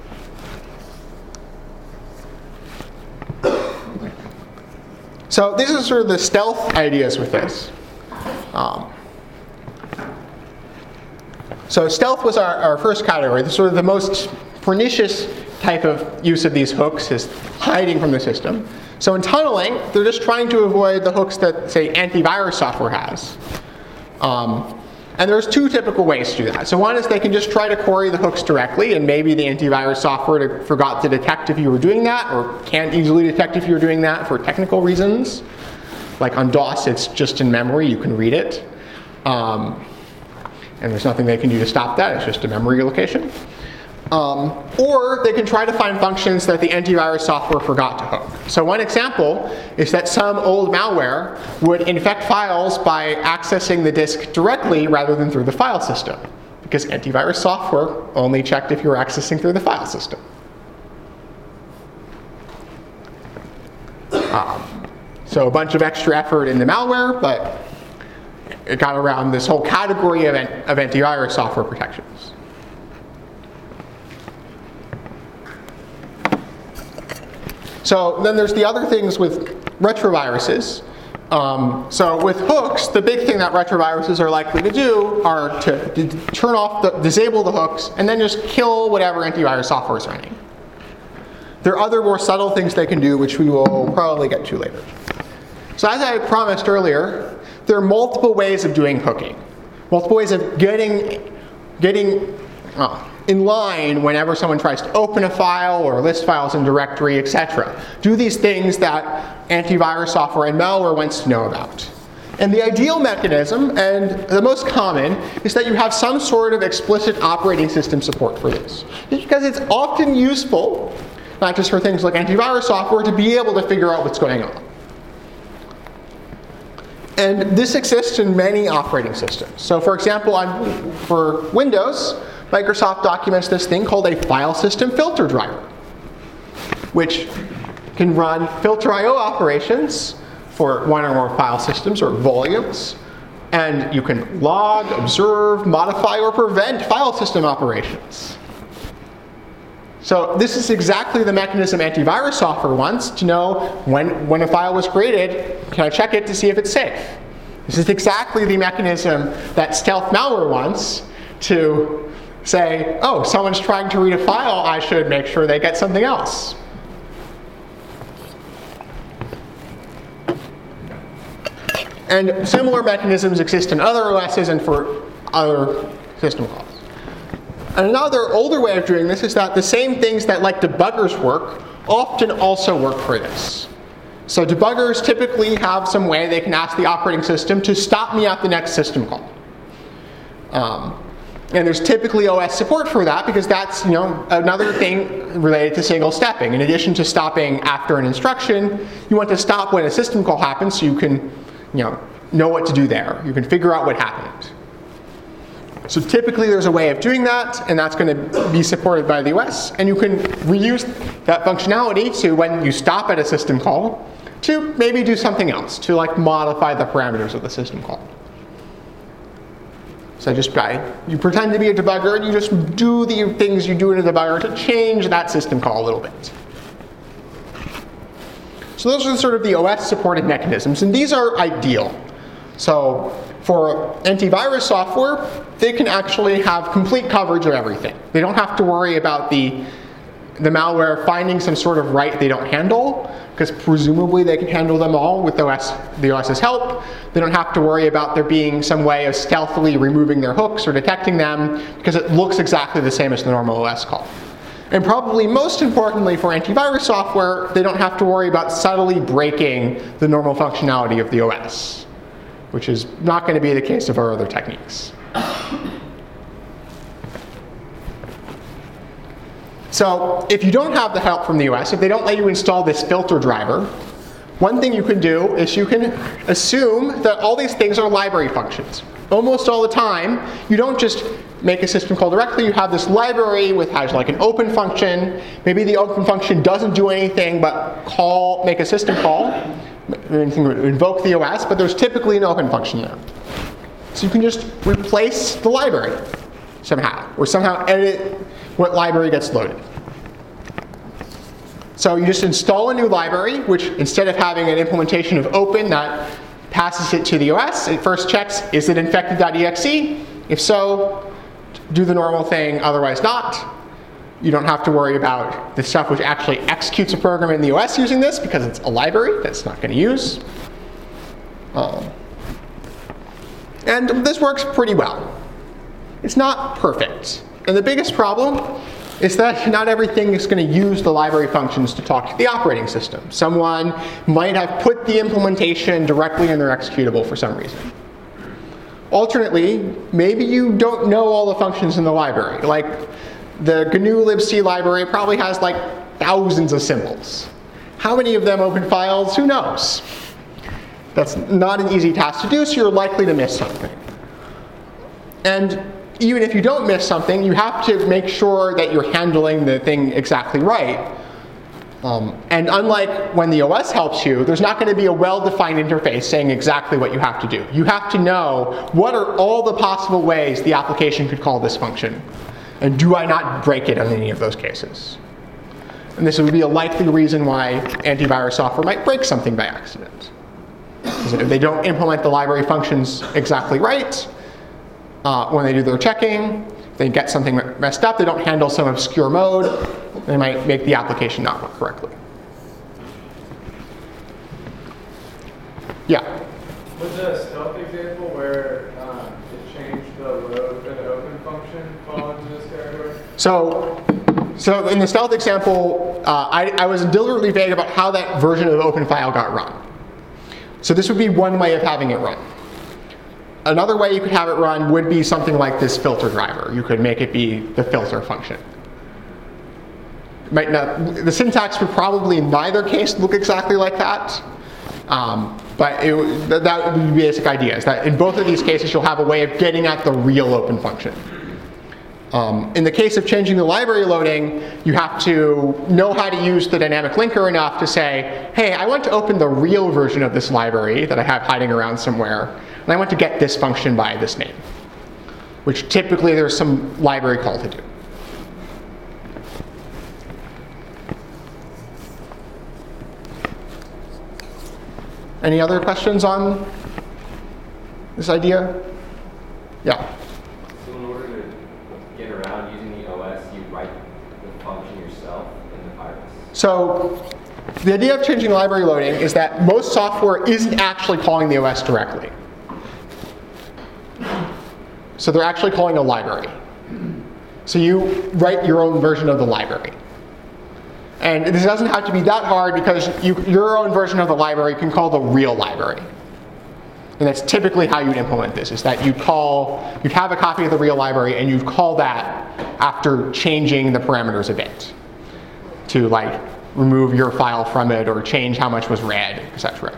So these are sort of the stealth ideas with this. Um, so stealth was our, our first category. The sort of the most pernicious type of use of these hooks is hiding from the system. So in tunneling, they're just trying to avoid the hooks that, say, antivirus software has. Um, and there's two typical ways to do that. So one is they can just try to query the hooks directly, and maybe the antivirus software forgot to detect if you were doing that, or can't easily detect if you're doing that for technical reasons. Like on DOS, it's just in memory, you can read it. Um, and there's nothing they can do to stop that, it's just a memory location. Um, or they can try to find functions that the antivirus software forgot to hook. So one example is that some old malware would infect files by accessing the disk directly rather than through the file system, because antivirus software only checked if you were accessing through the file system. Um, so a bunch of extra effort in the malware, but it got around this whole category of, of antivirus software protections. So then there's the other things with retroviruses. Um, so with hooks, the big thing that retroviruses are likely to do are to, to turn off, the, disable the hooks, and then just kill whatever antivirus software is running. There are other more subtle things they can do, which we will probably get to later. So as I promised earlier, there are multiple ways of doing hooking. Multiple ways of getting, getting uh, in line whenever someone tries to open a file or list files in directory, et cetera. Do these things that antivirus software and malware wants to know about. And the ideal mechanism, and the most common, is that you have some sort of explicit operating system support for this. Just because it's often useful, not just for things like antivirus software, to be able to figure out what's going on. And this exists in many operating systems. So for example, on, for Windows, Microsoft documents this thing called a file system filter driver, which can run filter I O operations for one or more file systems or volumes. And you can log, observe, modify, or prevent file system operations. So this is exactly the mechanism antivirus software wants to know when, when a file was created, can I check it to see if it's safe? This is exactly the mechanism that stealth malware wants to say, oh, someone's trying to read a file, I should make sure they get something else. And similar mechanisms exist in other O Ss and for other system calls. And another older way of doing this is that the same things that let debuggers work often also work for this. So debuggers typically have some way they can ask the operating system to stop me at the next system call. Um, and there's typically O S support for that because that's, you know, another thing related to single stepping. In addition to stopping after an instruction, you want to stop when a system call happens so you can, you know, know what to do there. You can figure out what happened. So typically there's a way of doing that, and that's going to be supported by the O S. And you can reuse that functionality to, when you stop at a system call, to maybe do something else, to like modify the parameters of the system call. So just by, you pretend to be a debugger, and you just do the things you do in a debugger to change that system call a little bit. So those are sort of the O S supported mechanisms, and these are ideal. So for antivirus software, they can actually have complete coverage of everything. They don't have to worry about the, the malware finding some sort of right they don't handle, because presumably they can handle them all with O S, the OS's help. They don't have to worry about there being some way of stealthily removing their hooks or detecting them, because it looks exactly the same as the normal O S call. And probably most importantly for antivirus software, they don't have to worry about subtly breaking the normal functionality of the O S, which is not going to be the case of our other techniques. So if you don't have the help from the O S, if they don't let you install this filter driver, one thing you can do is you can assume that all these things are library functions. Almost all the time, you don't just make a system call directly, you have this library which has like an open function. Maybe the open function doesn't do anything but call, make a system call, anything to invoke the O S, but there's typically an open function there. So you can just replace the library somehow, or somehow edit what library gets loaded. So you just install a new library, which instead of having an implementation of open that passes it to the O S, it first checks, is it infected.exe? If so, do the normal thing, otherwise not. You don't have to worry about the stuff which actually executes a program in the O S using this, because it's a library that's not going to use. Um, and this works pretty well. It's not perfect. And the biggest problem is that not everything is going to use the library functions to talk to the operating system. Someone might have put the implementation directly in their executable for some reason. Alternately, maybe you don't know all the functions in the library. Like the G N U libc library probably has like thousands of symbols. How many of them open files? Who knows? That's not an easy task to do, so you're likely to miss something. And even if you don't miss something, you have to make sure that you're handling the thing exactly right. Um, and unlike when the O S helps you, there's not going to be a well-defined interface saying exactly what you have to do. You have to know what are all the possible ways the application could call this function. And do I not break it in any of those cases? And this would be a likely reason why antivirus software might break something by accident. Because if they don't implement the library functions exactly right, Uh, when they do their checking, they get something messed up, they don't handle some obscure mode, they might make the application not work correctly. Yeah? With the stealth example where um, it changed the load for the open function fall into this category? So, so in the stealth example, uh, I, I was deliberately vague about how that version of the open file got run. So this would be one way of having it run. Another way you could have it run would be something like this filter driver. You could make it be the filter function. Might not, the syntax would probably in neither case look exactly like that. Um, but it, that would be the basic idea, is that in both of these cases you'll have a way of getting at the real open function. Um, in the case of changing the library loading, you have to know how to use the dynamic linker enough to say, hey, I want to open the real version of this library that I have hiding around somewhere, and I want to get this function by this name, which typically there's some library call to do. Any other questions on this idea? Yeah. So in order to get around using the O S, you write the function yourself in the virus? So the idea of changing library loading is that most software isn't actually calling the O S directly. So they're actually calling a library. So you write your own version of the library. And this doesn't have to be that hard, because you, your own version of the library can call the real library. And that's typically how you'd implement this, is that you'd call, you'd have a copy of the real library and you'd call that after changing the parameters a bit to like remove your file from it or change how much was read, et cetera.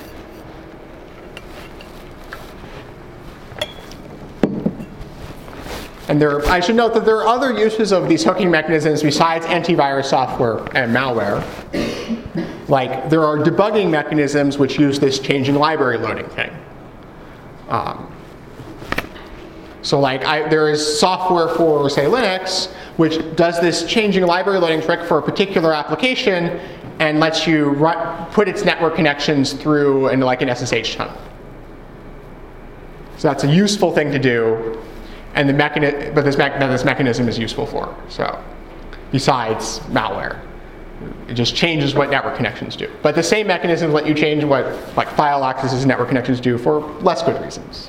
And there, I should note that there are other uses of these hooking mechanisms besides antivirus software and malware. Like there are debugging mechanisms which use this changing library loading thing. Um, so like I, there is software for, say, Linux, which does this changing library loading trick for a particular application and lets you run, put its network connections through into like an S S H tunnel. So that's a useful thing to do. And the mechani- but this, me- that this mechanism is useful for. So, besides malware, it just changes what network connections do. But the same mechanisms let you change what like file accesses and network connections do for less good reasons.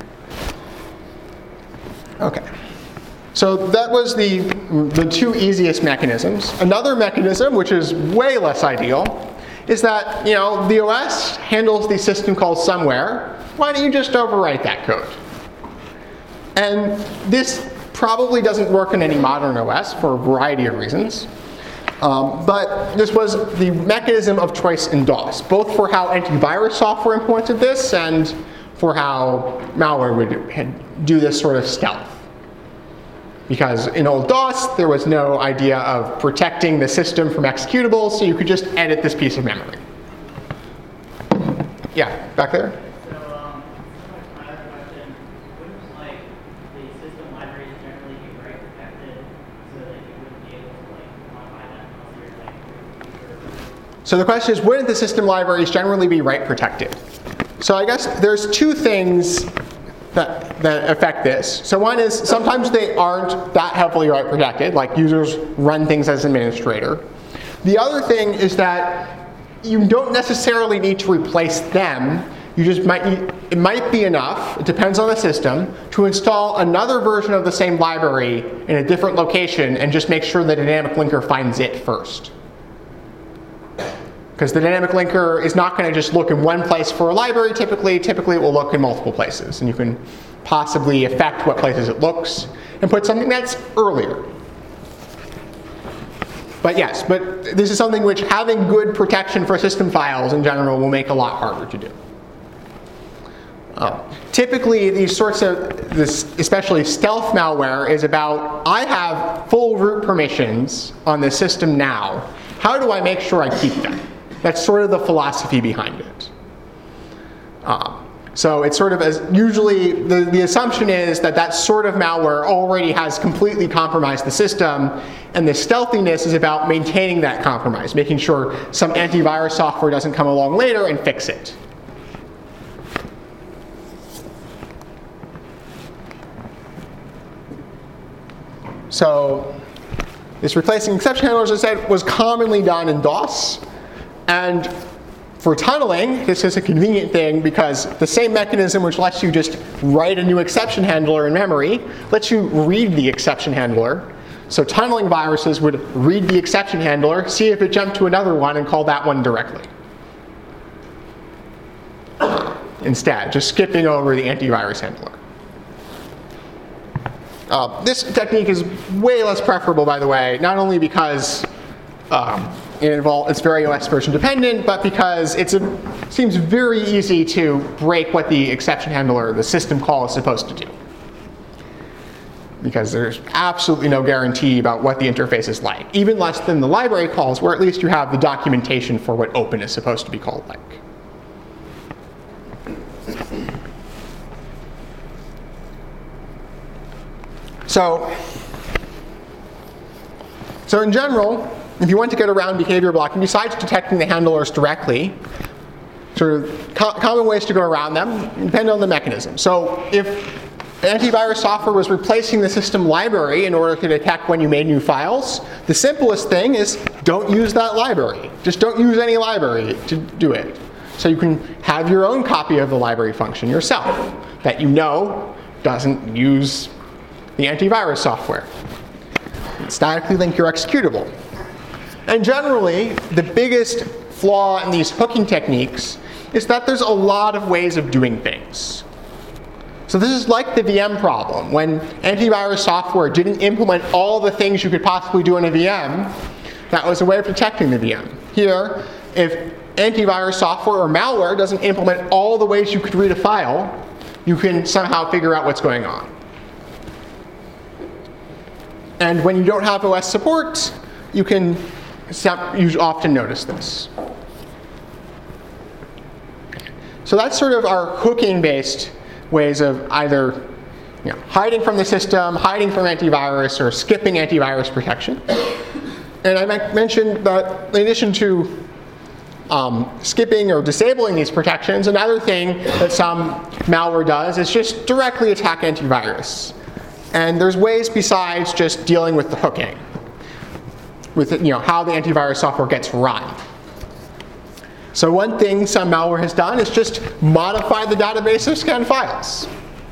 Okay. So that was the the two easiest mechanisms. Another mechanism, which is way less ideal, is that you know the O S handles the system called somewhere. Why don't you just overwrite that code? And this probably doesn't work in any modern O S for a variety of reasons. Um, but this was the mechanism of choice in DOS, both for how antivirus software implemented this and for how malware would do this sort of stealth. Because in old DOS, there was no idea of protecting the system from executables, so you could just edit this piece of memory. Yeah, back there? So, um, my other question, wouldn't like the system libraries generally be right protected so that you wouldn't be able to like modify them unless you're like So the question is, wouldn't the system libraries generally be write protected? So I guess there's two things that, that affect this. So one is sometimes they aren't that heavily write protected, like users run things as administrator. The other thing is that you don't necessarily need to replace them. You just might need, it might be enough, it depends on the system, to install another version of the same library in a different location and just make sure the dynamic linker finds it first. Because the dynamic linker is not going to just look in one place for a library typically. Typically it will look in multiple places. And you can possibly affect what places it looks and put something that's earlier. But yes, but this is something which having good protection for system files in general will make a lot harder to do. Um, typically, these sorts of, this, especially stealth malware, is about, I have full root permissions on the system now. How do I make sure I keep them? That's sort of the philosophy behind it. Um, So it's sort of as usually the, the assumption is that that sort of malware already has completely compromised the system, and the stealthiness is about maintaining that compromise, making sure some antivirus software doesn't come along later and fix it. So this replacing exception handlers, as I said, was commonly done in DOS, and for tunneling, this is a convenient thing because the same mechanism which lets you just write a new exception handler in memory lets you read the exception handler. So tunneling viruses would read the exception handler, see if it jumped to another one, and call that one directly. Instead, just skipping over the antivirus handler. Uh, this technique is way less preferable, by the way, not only because um, It involve, it's very O S version dependent, but because it's a, seems very easy to break what the exception handler, the system call, is supposed to do. Because there's absolutely no guarantee about what the interface is like, even less than the library calls, where at least you have the documentation for what open is supposed to be called like. So, so in general, if you want to get around behavior blocking, besides detecting the handlers directly, sort of co common ways to go around them depend on the mechanism. So if antivirus software was replacing the system library in order to detect when you made new files, the simplest thing is don't use that library. Just don't use any library to do it. So you can have your own copy of the library function yourself that you know doesn't use the antivirus software. Statically link your executable. And generally, the biggest flaw in these hooking techniques is that there's a lot of ways of doing things. So this is like the V M problem. When antivirus software didn't implement all the things you could possibly do in a V M, that was a way of protecting the V M. Here, if antivirus software or malware doesn't implement all the ways you could read a file, you can somehow figure out what's going on. And when you don't have O S support, you can you often notice this. So that's sort of our hooking-based ways of either you know, hiding from the system, hiding from antivirus, or skipping antivirus protection. And I mentioned that in addition to um, skipping or disabling these protections, another thing that some malware does is just directly attack antivirus. And there's ways besides just dealing with the hooking, with you know, how the antivirus software gets run. So one thing some malware has done is just modify the database of scanned files.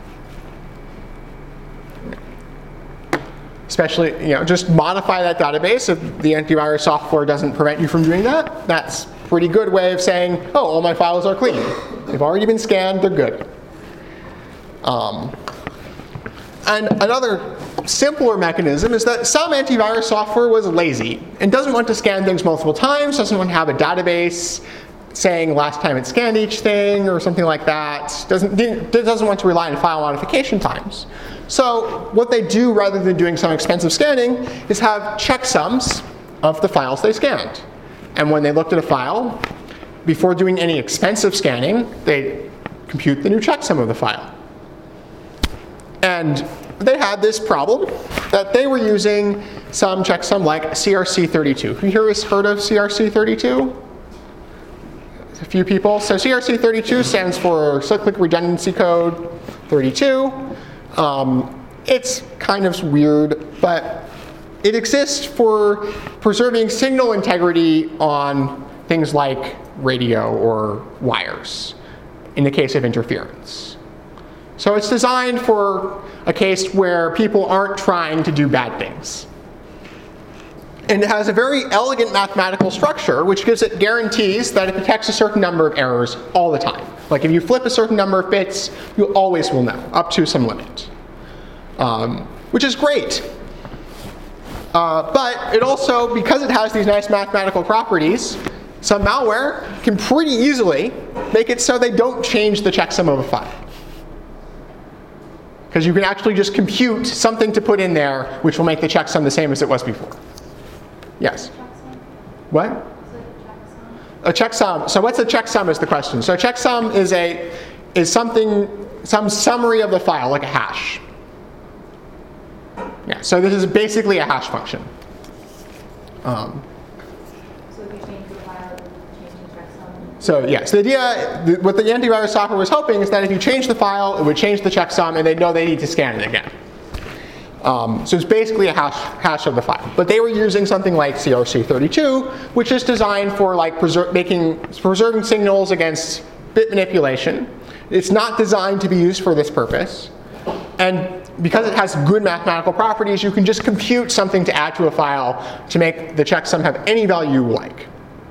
Especially, you know, just modify that database. If the antivirus software doesn't prevent you from doing that, that's a pretty good way of saying, oh, all my files are clean. They've already been scanned, they're good. Um, and another simpler mechanism is that some antivirus software was lazy and doesn't want to scan things multiple times, doesn't want to have a database saying last time it scanned each thing or something like that, doesn't, doesn't want to rely on file modification times. So what they do rather than doing some expensive scanning is have checksums of the files they scanned. And when they looked at a file, before doing any expensive scanning, they compute the new checksum of the file. And they had this problem that they were using some checksum like C R C thirty-two. Who here has heard of C R C thirty-two? A few people. So C R C thirty-two stands for Cyclic Redundancy Code thirty-two. Um, it's kind of weird, but it exists for preserving signal integrity on things like radio or wires in the case of interference. So it's designed for a case where people aren't trying to do bad things. And it has a very elegant mathematical structure, which gives it guarantees that it detects a certain number of errors all the time. Like if you flip a certain number of bits, you always will know, up to some limit. Um, which is great. Uh, but it also, because it has these nice mathematical properties, some malware can pretty easily make it so they don't change the checksum of a file. Because you can actually just compute something to put in there which will make the checksum the same as it was before. Yes? What? A checksum. So what's a checksum is the question. So a checksum is a is something, some summary of the file, like a hash. Yeah, so this is basically a hash function. Um, So if you change the file, it will change the checksum? So yes, the idea, the, what the antivirus software was hoping is that if you change the file, it would change the checksum, and they'd know they need to scan it again. Um, so it's basically a hash, hash of the file. But they were using something like C R C thirty-two, which is designed for like preser making, preserving signals against bit manipulation. It's not designed to be used for this purpose. And because it has good mathematical properties, you can just compute something to add to a file to make the checksum have any value you like.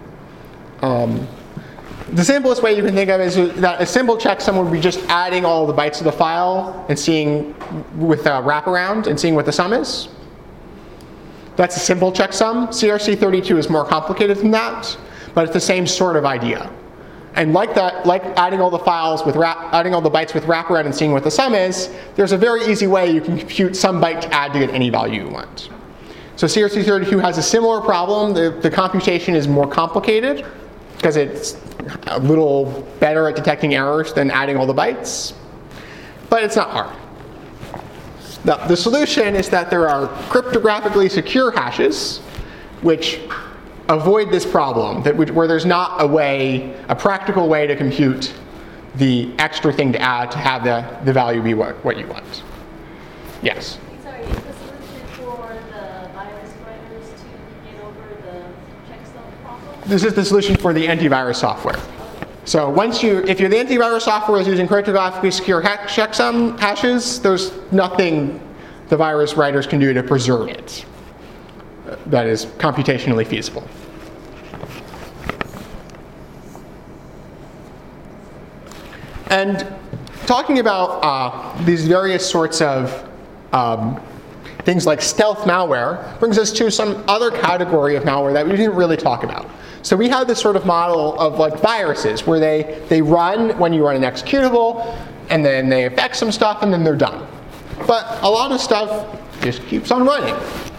Um, the simplest way you can think of it is that a simple checksum would be just adding all the bytes of the file and seeing with a wraparound and seeing what the sum is. That's a simple checksum. C R C thirty-two is more complicated than that, but it's the same sort of idea. And like that, like adding all the files with wrap, adding all the bytes with wraparound and seeing what the sum is, there's a very easy way you can compute some byte to add to get any value you want. So C R C thirty-two has a similar problem. The, the computation is more complicated because it's a little better at detecting errors than adding all the bytes, but it's not hard. Now, the solution is that there are cryptographically secure hashes, which avoid this problem, that where there's not a way, a practical way to compute the extra thing to add to have the, the value be what, what you want. Yes? Sorry, is the solution for the virus writers to get over the checksum problem? This is the solution for the antivirus software. So once you, if you're the antivirus software is using cryptographically secure ha checksum hashes, there's nothing the virus writers can do to preserve it that is computationally feasible. And talking about uh, these various sorts of um, things like stealth malware brings us to some other category of malware that we didn't really talk about. So we have this sort of model of like viruses where they, they run when you run an executable, and then they affect some stuff, and then they're done. But a lot of stuff just keeps on running.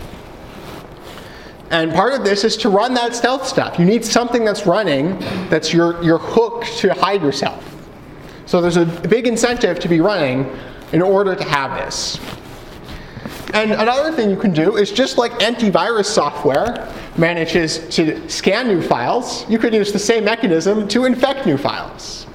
And part of this is to run that stealth stuff. You need something that's running that's your, your hook to hide yourself. So there's a big incentive to be running in order to have this. And another thing you can do is just like antivirus software manages to scan new files, you could use the same mechanism to infect new files.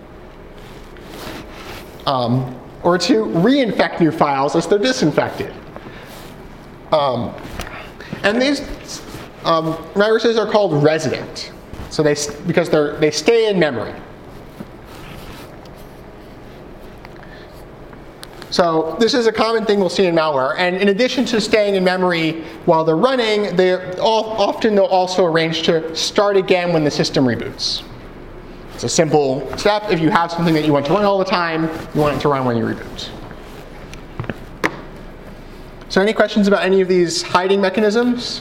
Um, or to reinfect new files as they're disinfected. Um, and these um, viruses are called resident, so they because they're they stay in memory. So this is a common thing we'll see in malware, and in addition to staying in memory while they're running, they often they'll also arrange to start again when the system reboots. It's a simple step. If you have something that you want to run all the time, you want it to run when you reboot. So So any questions about any of these hiding mechanisms?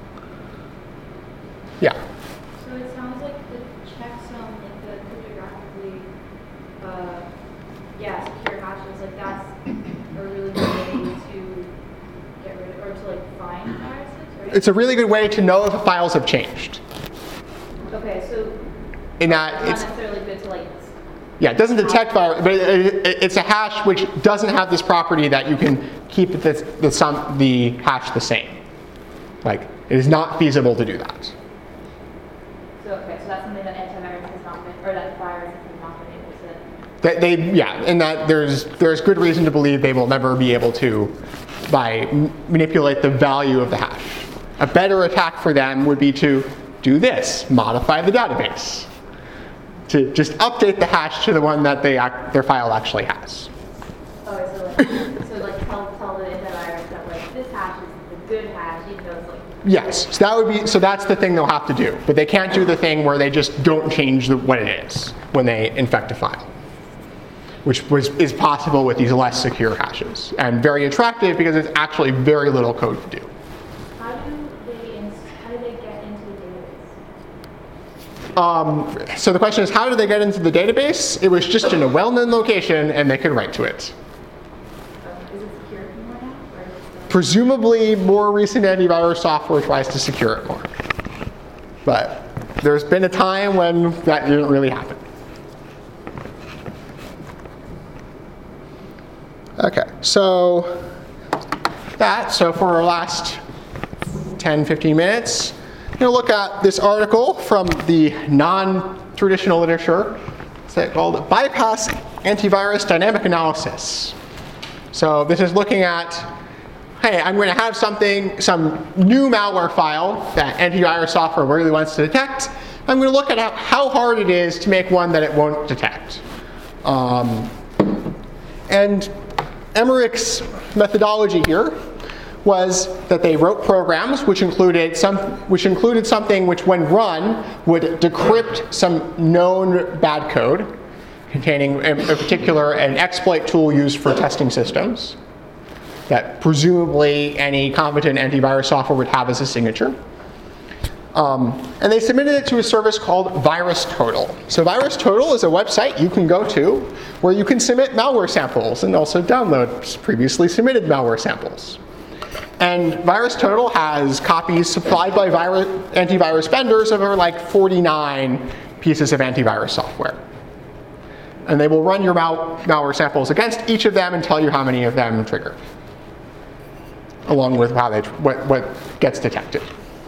Yeah. So it sounds like the checksum, like the cryptographically, uh, yeah, secure hashes, like that's a really good way to get rid of, or to like find viruses, right? It's a really good way to know if the files have changed. Okay, so In that it's not it's necessarily good to like. yeah, it doesn't detect virus, but it, it, it's a hash which doesn't have this property that you can keep the the sum the hash the same. Like it is not feasible to do that. So okay, so that's something that antivirus has not been, or that virus has not been able to. That they yeah, and that there's there's good reason to believe they will never be able to by m- manipulate the value of the hash. A better attack for them would be to do this, modify the database. To just update the hash to the one that they ac- their file actually has. Oh, so like, so like tell tell the antivirus that like this hash is the good hash, even though it's like. Yes, so that would be so that's the thing they'll have to do. But they can't do the thing where they just don't change the, what it is when they infect a file, which was is possible with these less secure hashes and very attractive because it's actually very little code to do. How do they ins- how do they get into the database? Um, so the question is, how did they get into the database? It was just in a well-known location, and they could write to it. Um, is it secure anymore now, or is it still- Presumably, more recent antivirus software tries to secure it more. But there's been a time when that didn't really happen. Okay, so that, so for our last ten, fifteen minutes, I'm going to look at this article from the non-traditional literature. It's called Bypass Antivirus Dynamic Analysis. So this is looking at, hey, I'm going to have something, some new malware file that antivirus software really wants to detect. I'm going to look at how, how hard it is to make one that it won't detect. Um, and Emmerich's methodology here was that they wrote programs which included some, which included something which, when run, would decrypt some known bad code, containing, in particular, an exploit tool used for testing systems that presumably any competent antivirus software would have as a signature. Um, and they submitted it to a service called VirusTotal. So VirusTotal is a website you can go to where you can submit malware samples and also download previously submitted malware samples. And VirusTotal has copies supplied by virus, antivirus vendors of over like forty-nine pieces of antivirus software. And they will run your mal malware samples against each of them and tell you how many of them trigger, along with how they what, what gets detected.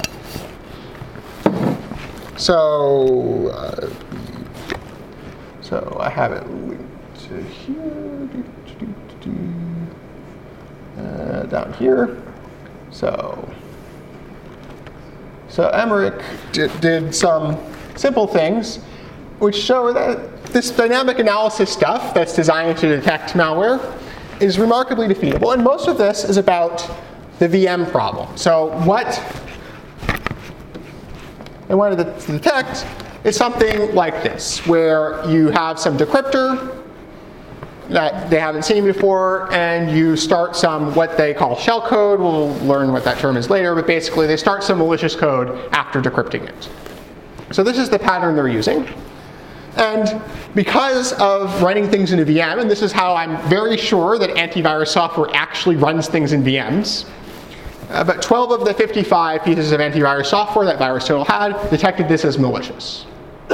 So, uh, so I have it linked to here, uh, down here. So, so Emmerich did, did some simple things which show that this dynamic analysis stuff that's designed to detect malware is remarkably defeatable. And most of this is about the V M problem. So what they wanted to detect is something like this, where you have some decryptor that they haven't seen before, and you start some what they call shellcode. We'll learn what that term is later, but basically they start some malicious code after decrypting it. So this is the pattern they're using. And because of running things in a V M, and this is how I'm very sure that antivirus software actually runs things in V Ms, uh, but twelve of the fifty-five pieces of antivirus software that VirusTotal had detected this as malicious.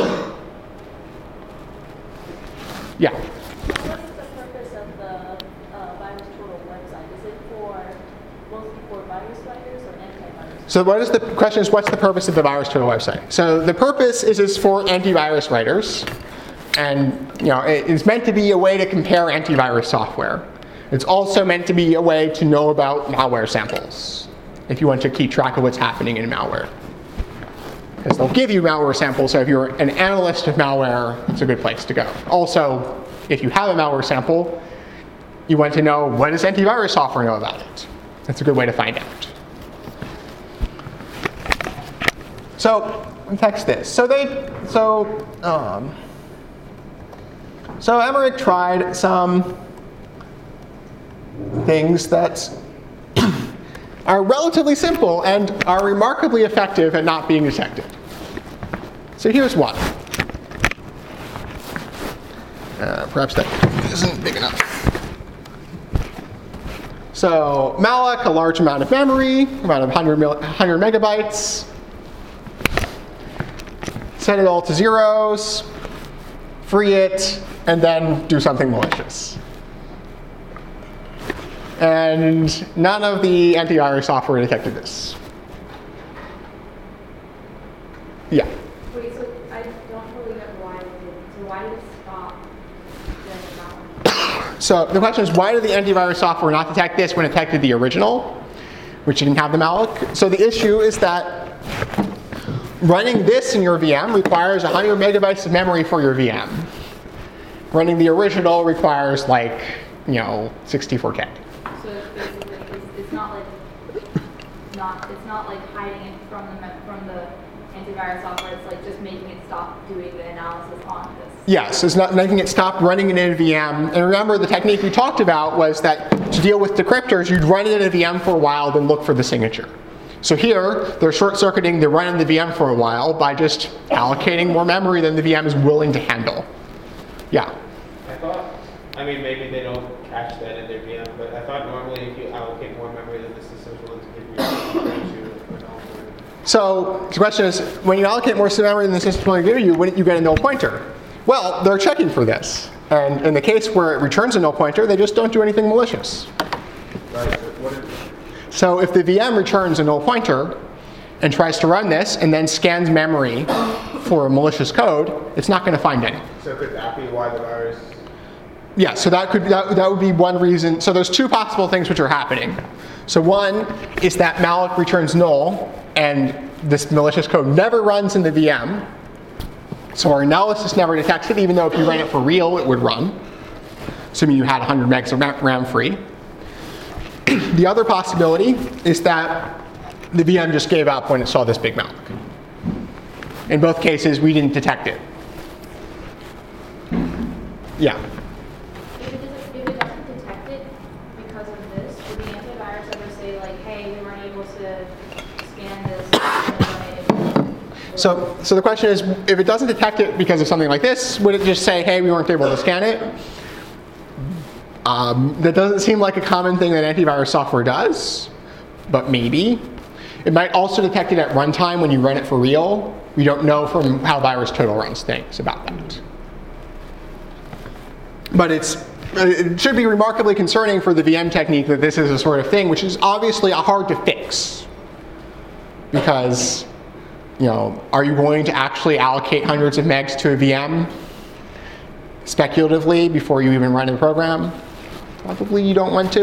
Yeah? What's the purpose of the uh, VirusTotal website? Is it for mostly for virus writers or antivirus? So what is the question is, what's the purpose of the VirusTotal website? So the purpose is, is for antivirus writers. And you know, it, it's meant to be a way to compare antivirus software. It's also meant to be a way to know about malware samples, if you want to keep track of what's happening in malware. Because they'll give you malware samples, so if you're an analyst of malware, it's a good place to go. Also, if you have a malware sample, you want to know, what does antivirus software know about it? That's a good way to find out. So, text this. So they, so, um, so Emmerich tried some things that are relatively simple and are remarkably effective at not being detected. So here's one. Uh, perhaps that isn't big enough. So malloc, a large amount of memory, about one hundred, mil, one hundred megabytes. Set it all to zeros, free it, and then do something malicious. And none of the antivirus software detected this. Yeah. Wait, so I don't really get why it did. So why did it stop doing that? So the question is, why did the antivirus software not detect this when it detected the original, which didn't have the malloc? So the issue is that running this in your V M requires one hundred megabytes of memory for your V M. Running the original requires like, you know, sixty-four K. So it's basically, it's, it's not like, not, it's not like hiding it from the, me- from the antivirus software. It's like just making it stop doing the analysis on this. Yes, it's not making it stop running it in a V M. And remember, the technique we talked about was that to deal with decryptors, you'd run it in a V M for a while, then look for the signature. So here, they're short-circuiting the run in the V M for a while by just allocating more memory than the V M is willing to handle. Yeah? I thought, I mean, maybe they don't catch that in their V M, but I thought normally if you allocate more memory than the system's willing to give you, you an algorithm. So the question is, when you allocate more memory than the system's willing to give you, wouldn't you get a null pointer? Well, they're checking for this. And in the case where it returns a null pointer, they just don't do anything malicious. Right, so what is, So if the V M returns a null pointer and tries to run this and then scans memory for a malicious code, it's not going to find any. so could that be why the virus? Yeah, so that could that, that would be one reason. So there's two possible things which are happening. So one is that malloc returns null and this malicious code never runs in the V M. So our analysis never detects it, even though if you ran it for real, it would run, assuming you had one hundred megs of RAM free. The other possibility is that the V M just gave up when it saw this big malloc. In both cases, we didn't detect it. Yeah. If it, doesn't, if it doesn't detect it because of this, would the antivirus ever say like, hey, we weren't able to scan this? So, so the question is, if it doesn't detect it because of something like this, would it just say, hey, we weren't able to scan it? Um, that doesn't seem like a common thing that antivirus software does, but maybe. It might also detect it at runtime when you run it for real. We don't know from how VirusTotal runs things about that. But it's, it should be remarkably concerning for the V M technique that this is a sort of thing, which is obviously hard to fix. Because, you know, are you going to actually allocate hundreds of megs to a V M speculatively before you even run the program? Probably you don't want to.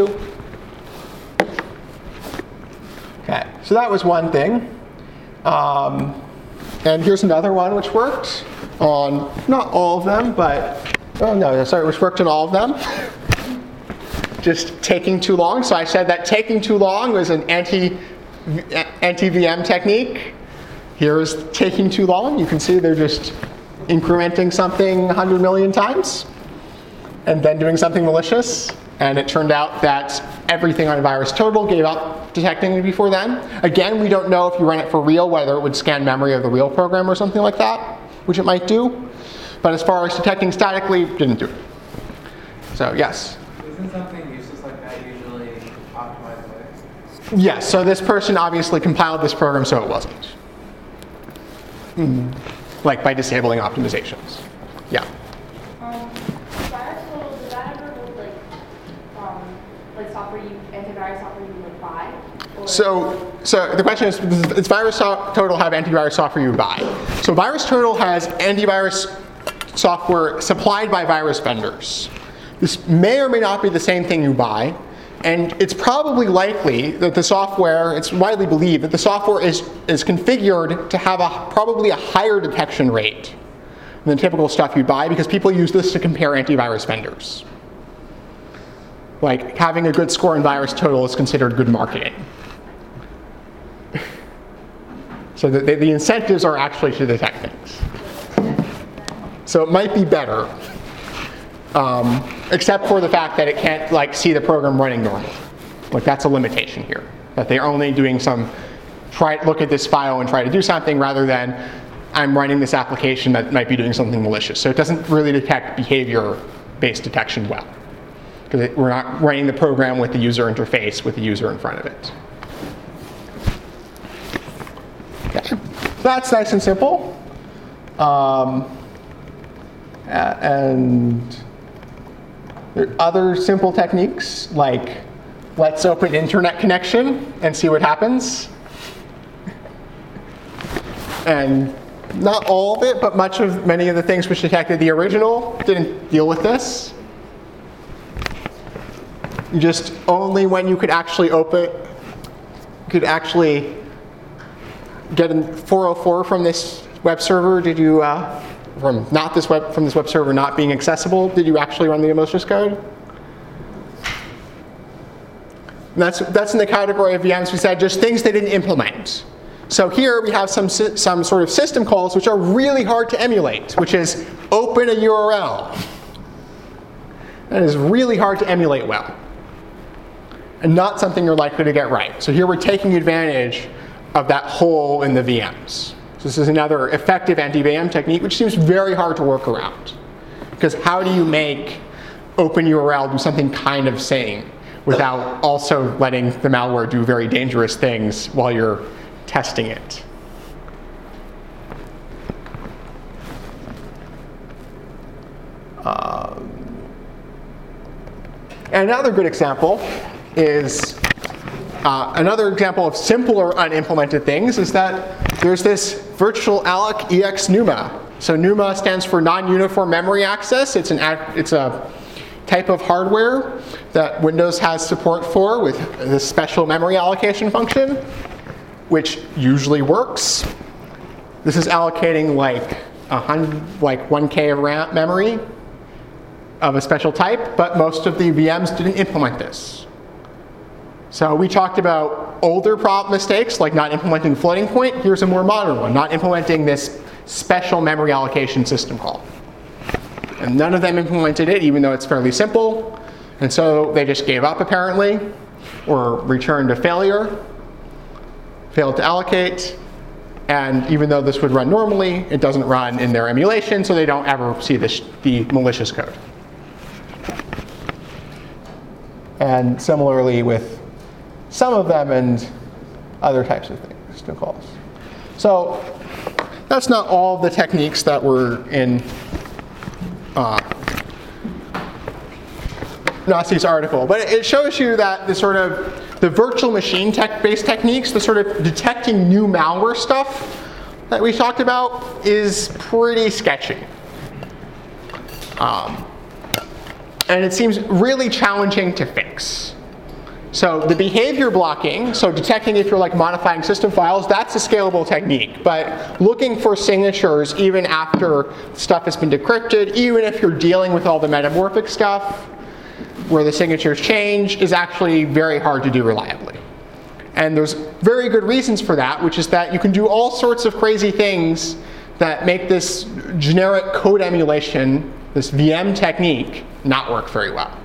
Okay, so that was one thing. Um, and here's another one which worked on not all of them, but, oh no, sorry, which worked on all of them. Just taking too long. So I said that taking too long was an anti, anti-V M technique. Here's taking too long. You can see they're just incrementing something one hundred million times and then doing something malicious. And it turned out that everything on VirusTotal gave up detecting it before then. Again, we don't know if you run it for real whether it would scan memory of the real program or something like that, which it might do. But as far as detecting statically, didn't do it. So yes? Isn't something useless like that usually optimized away? Yes, so this person obviously compiled this program so it wasn't. Mm. Like by disabling optimizations. Yeah. Um, VirusTotal, does that ever hold like, um, like software you, antivirus software you would buy? Or So, so the question is, does VirusTotal have antivirus software you buy? So VirusTotal has antivirus software supplied by virus vendors. This may or may not be the same thing you buy. And it's probably likely that the software, it's widely believed that the software is, is configured to have a, probably a higher detection rate than the typical stuff you buy because people use this to compare antivirus vendors. Like having a good score in VirusTotal is considered good marketing. So the, the incentives are actually to detect things. So it might be better. Um, except for the fact that it can't like see the program running normally. Like that's a limitation here. That they're only doing some, try look at this file and try to do something rather than I'm running this application that might be doing something malicious. So it doesn't really detect behavior-based detection well, because we're not running the program with the user interface with the user in front of it. Okay, so that's nice and simple. Um, uh, and there are other simple techniques like let's open internet connection and see what happens. And not all of it, but much of many of the things which detected the original didn't deal with this. Just only when you could actually open, could actually get a four oh four from this web server did you, uh, from not this web, from this web server not being accessible, did you actually run the malicious code? And that's, that's in the category of V Ms we said just things they didn't implement. So here we have some, some sort of system calls which are really hard to emulate, which is open a U R L. That is really hard to emulate well, and not something you're likely to get right. So here we're taking advantage of that hole in the V Ms. So this is another effective anti-V M technique, which seems very hard to work around. Because how do you make open U R L do something kind of sane without also letting the malware do very dangerous things while you're testing it? Um, and another good example is, uh, another example of simpler unimplemented things is that there's this virtual alloc ex NUMA. So NUMA stands for non-uniform memory access. It's, an, it's a type of hardware that Windows has support for with this special memory allocation function, which usually works. This is allocating like a hundred, like one K of RAM memory of a special type, but most of the V Ms didn't implement this. So we talked about older problem mistakes, like not implementing floating point. Here's a more modern one, not implementing this special memory allocation system call. And none of them implemented it, even though it's fairly simple. And so they just gave up, apparently, or returned a failure, failed to allocate. And even though this would run normally, it doesn't run in their emulation, so they don't ever see the, the malicious code. And similarly with some of them and other types of things, system calls. So that's not all the techniques that were in uh, Nassi's article, but it shows you that the sort of the virtual machine tech-based techniques, the sort of detecting new malware stuff that we talked about, is pretty sketchy. Um, and it seems really challenging to fix. So the behavior blocking, so detecting if you're like modifying system files, that's a scalable technique. But looking for signatures even after stuff has been decrypted, even if you're dealing with all the metamorphic stuff, where the signatures change, is actually very hard to do reliably. And there's very good reasons for that, which is that you can do all sorts of crazy things that make this generic code emulation, this V M technique, not work very well.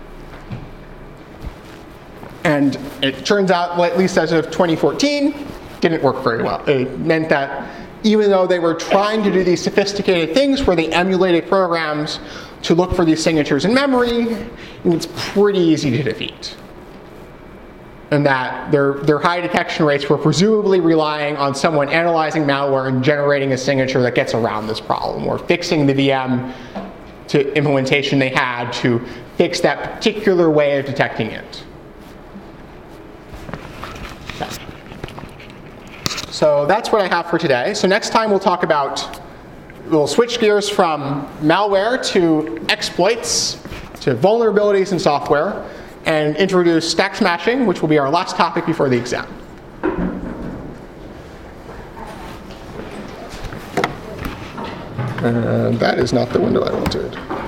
And it turns out, at least as of twenty fourteen, didn't work very well. It meant that even though they were trying to do these sophisticated things where they emulated programs to look for these signatures in memory, it's pretty easy to defeat. And that their, their high detection rates were presumably relying on someone analyzing malware and generating a signature that gets around this problem, or fixing the V M to implementation they had to fix that particular way of detecting it. Okay. So that's what I have for today. So next time we'll talk about, we'll switch gears from malware to exploits, to vulnerabilities in software, and introduce stack smashing, which will be our last topic before the exam. And that is not the window I wanted.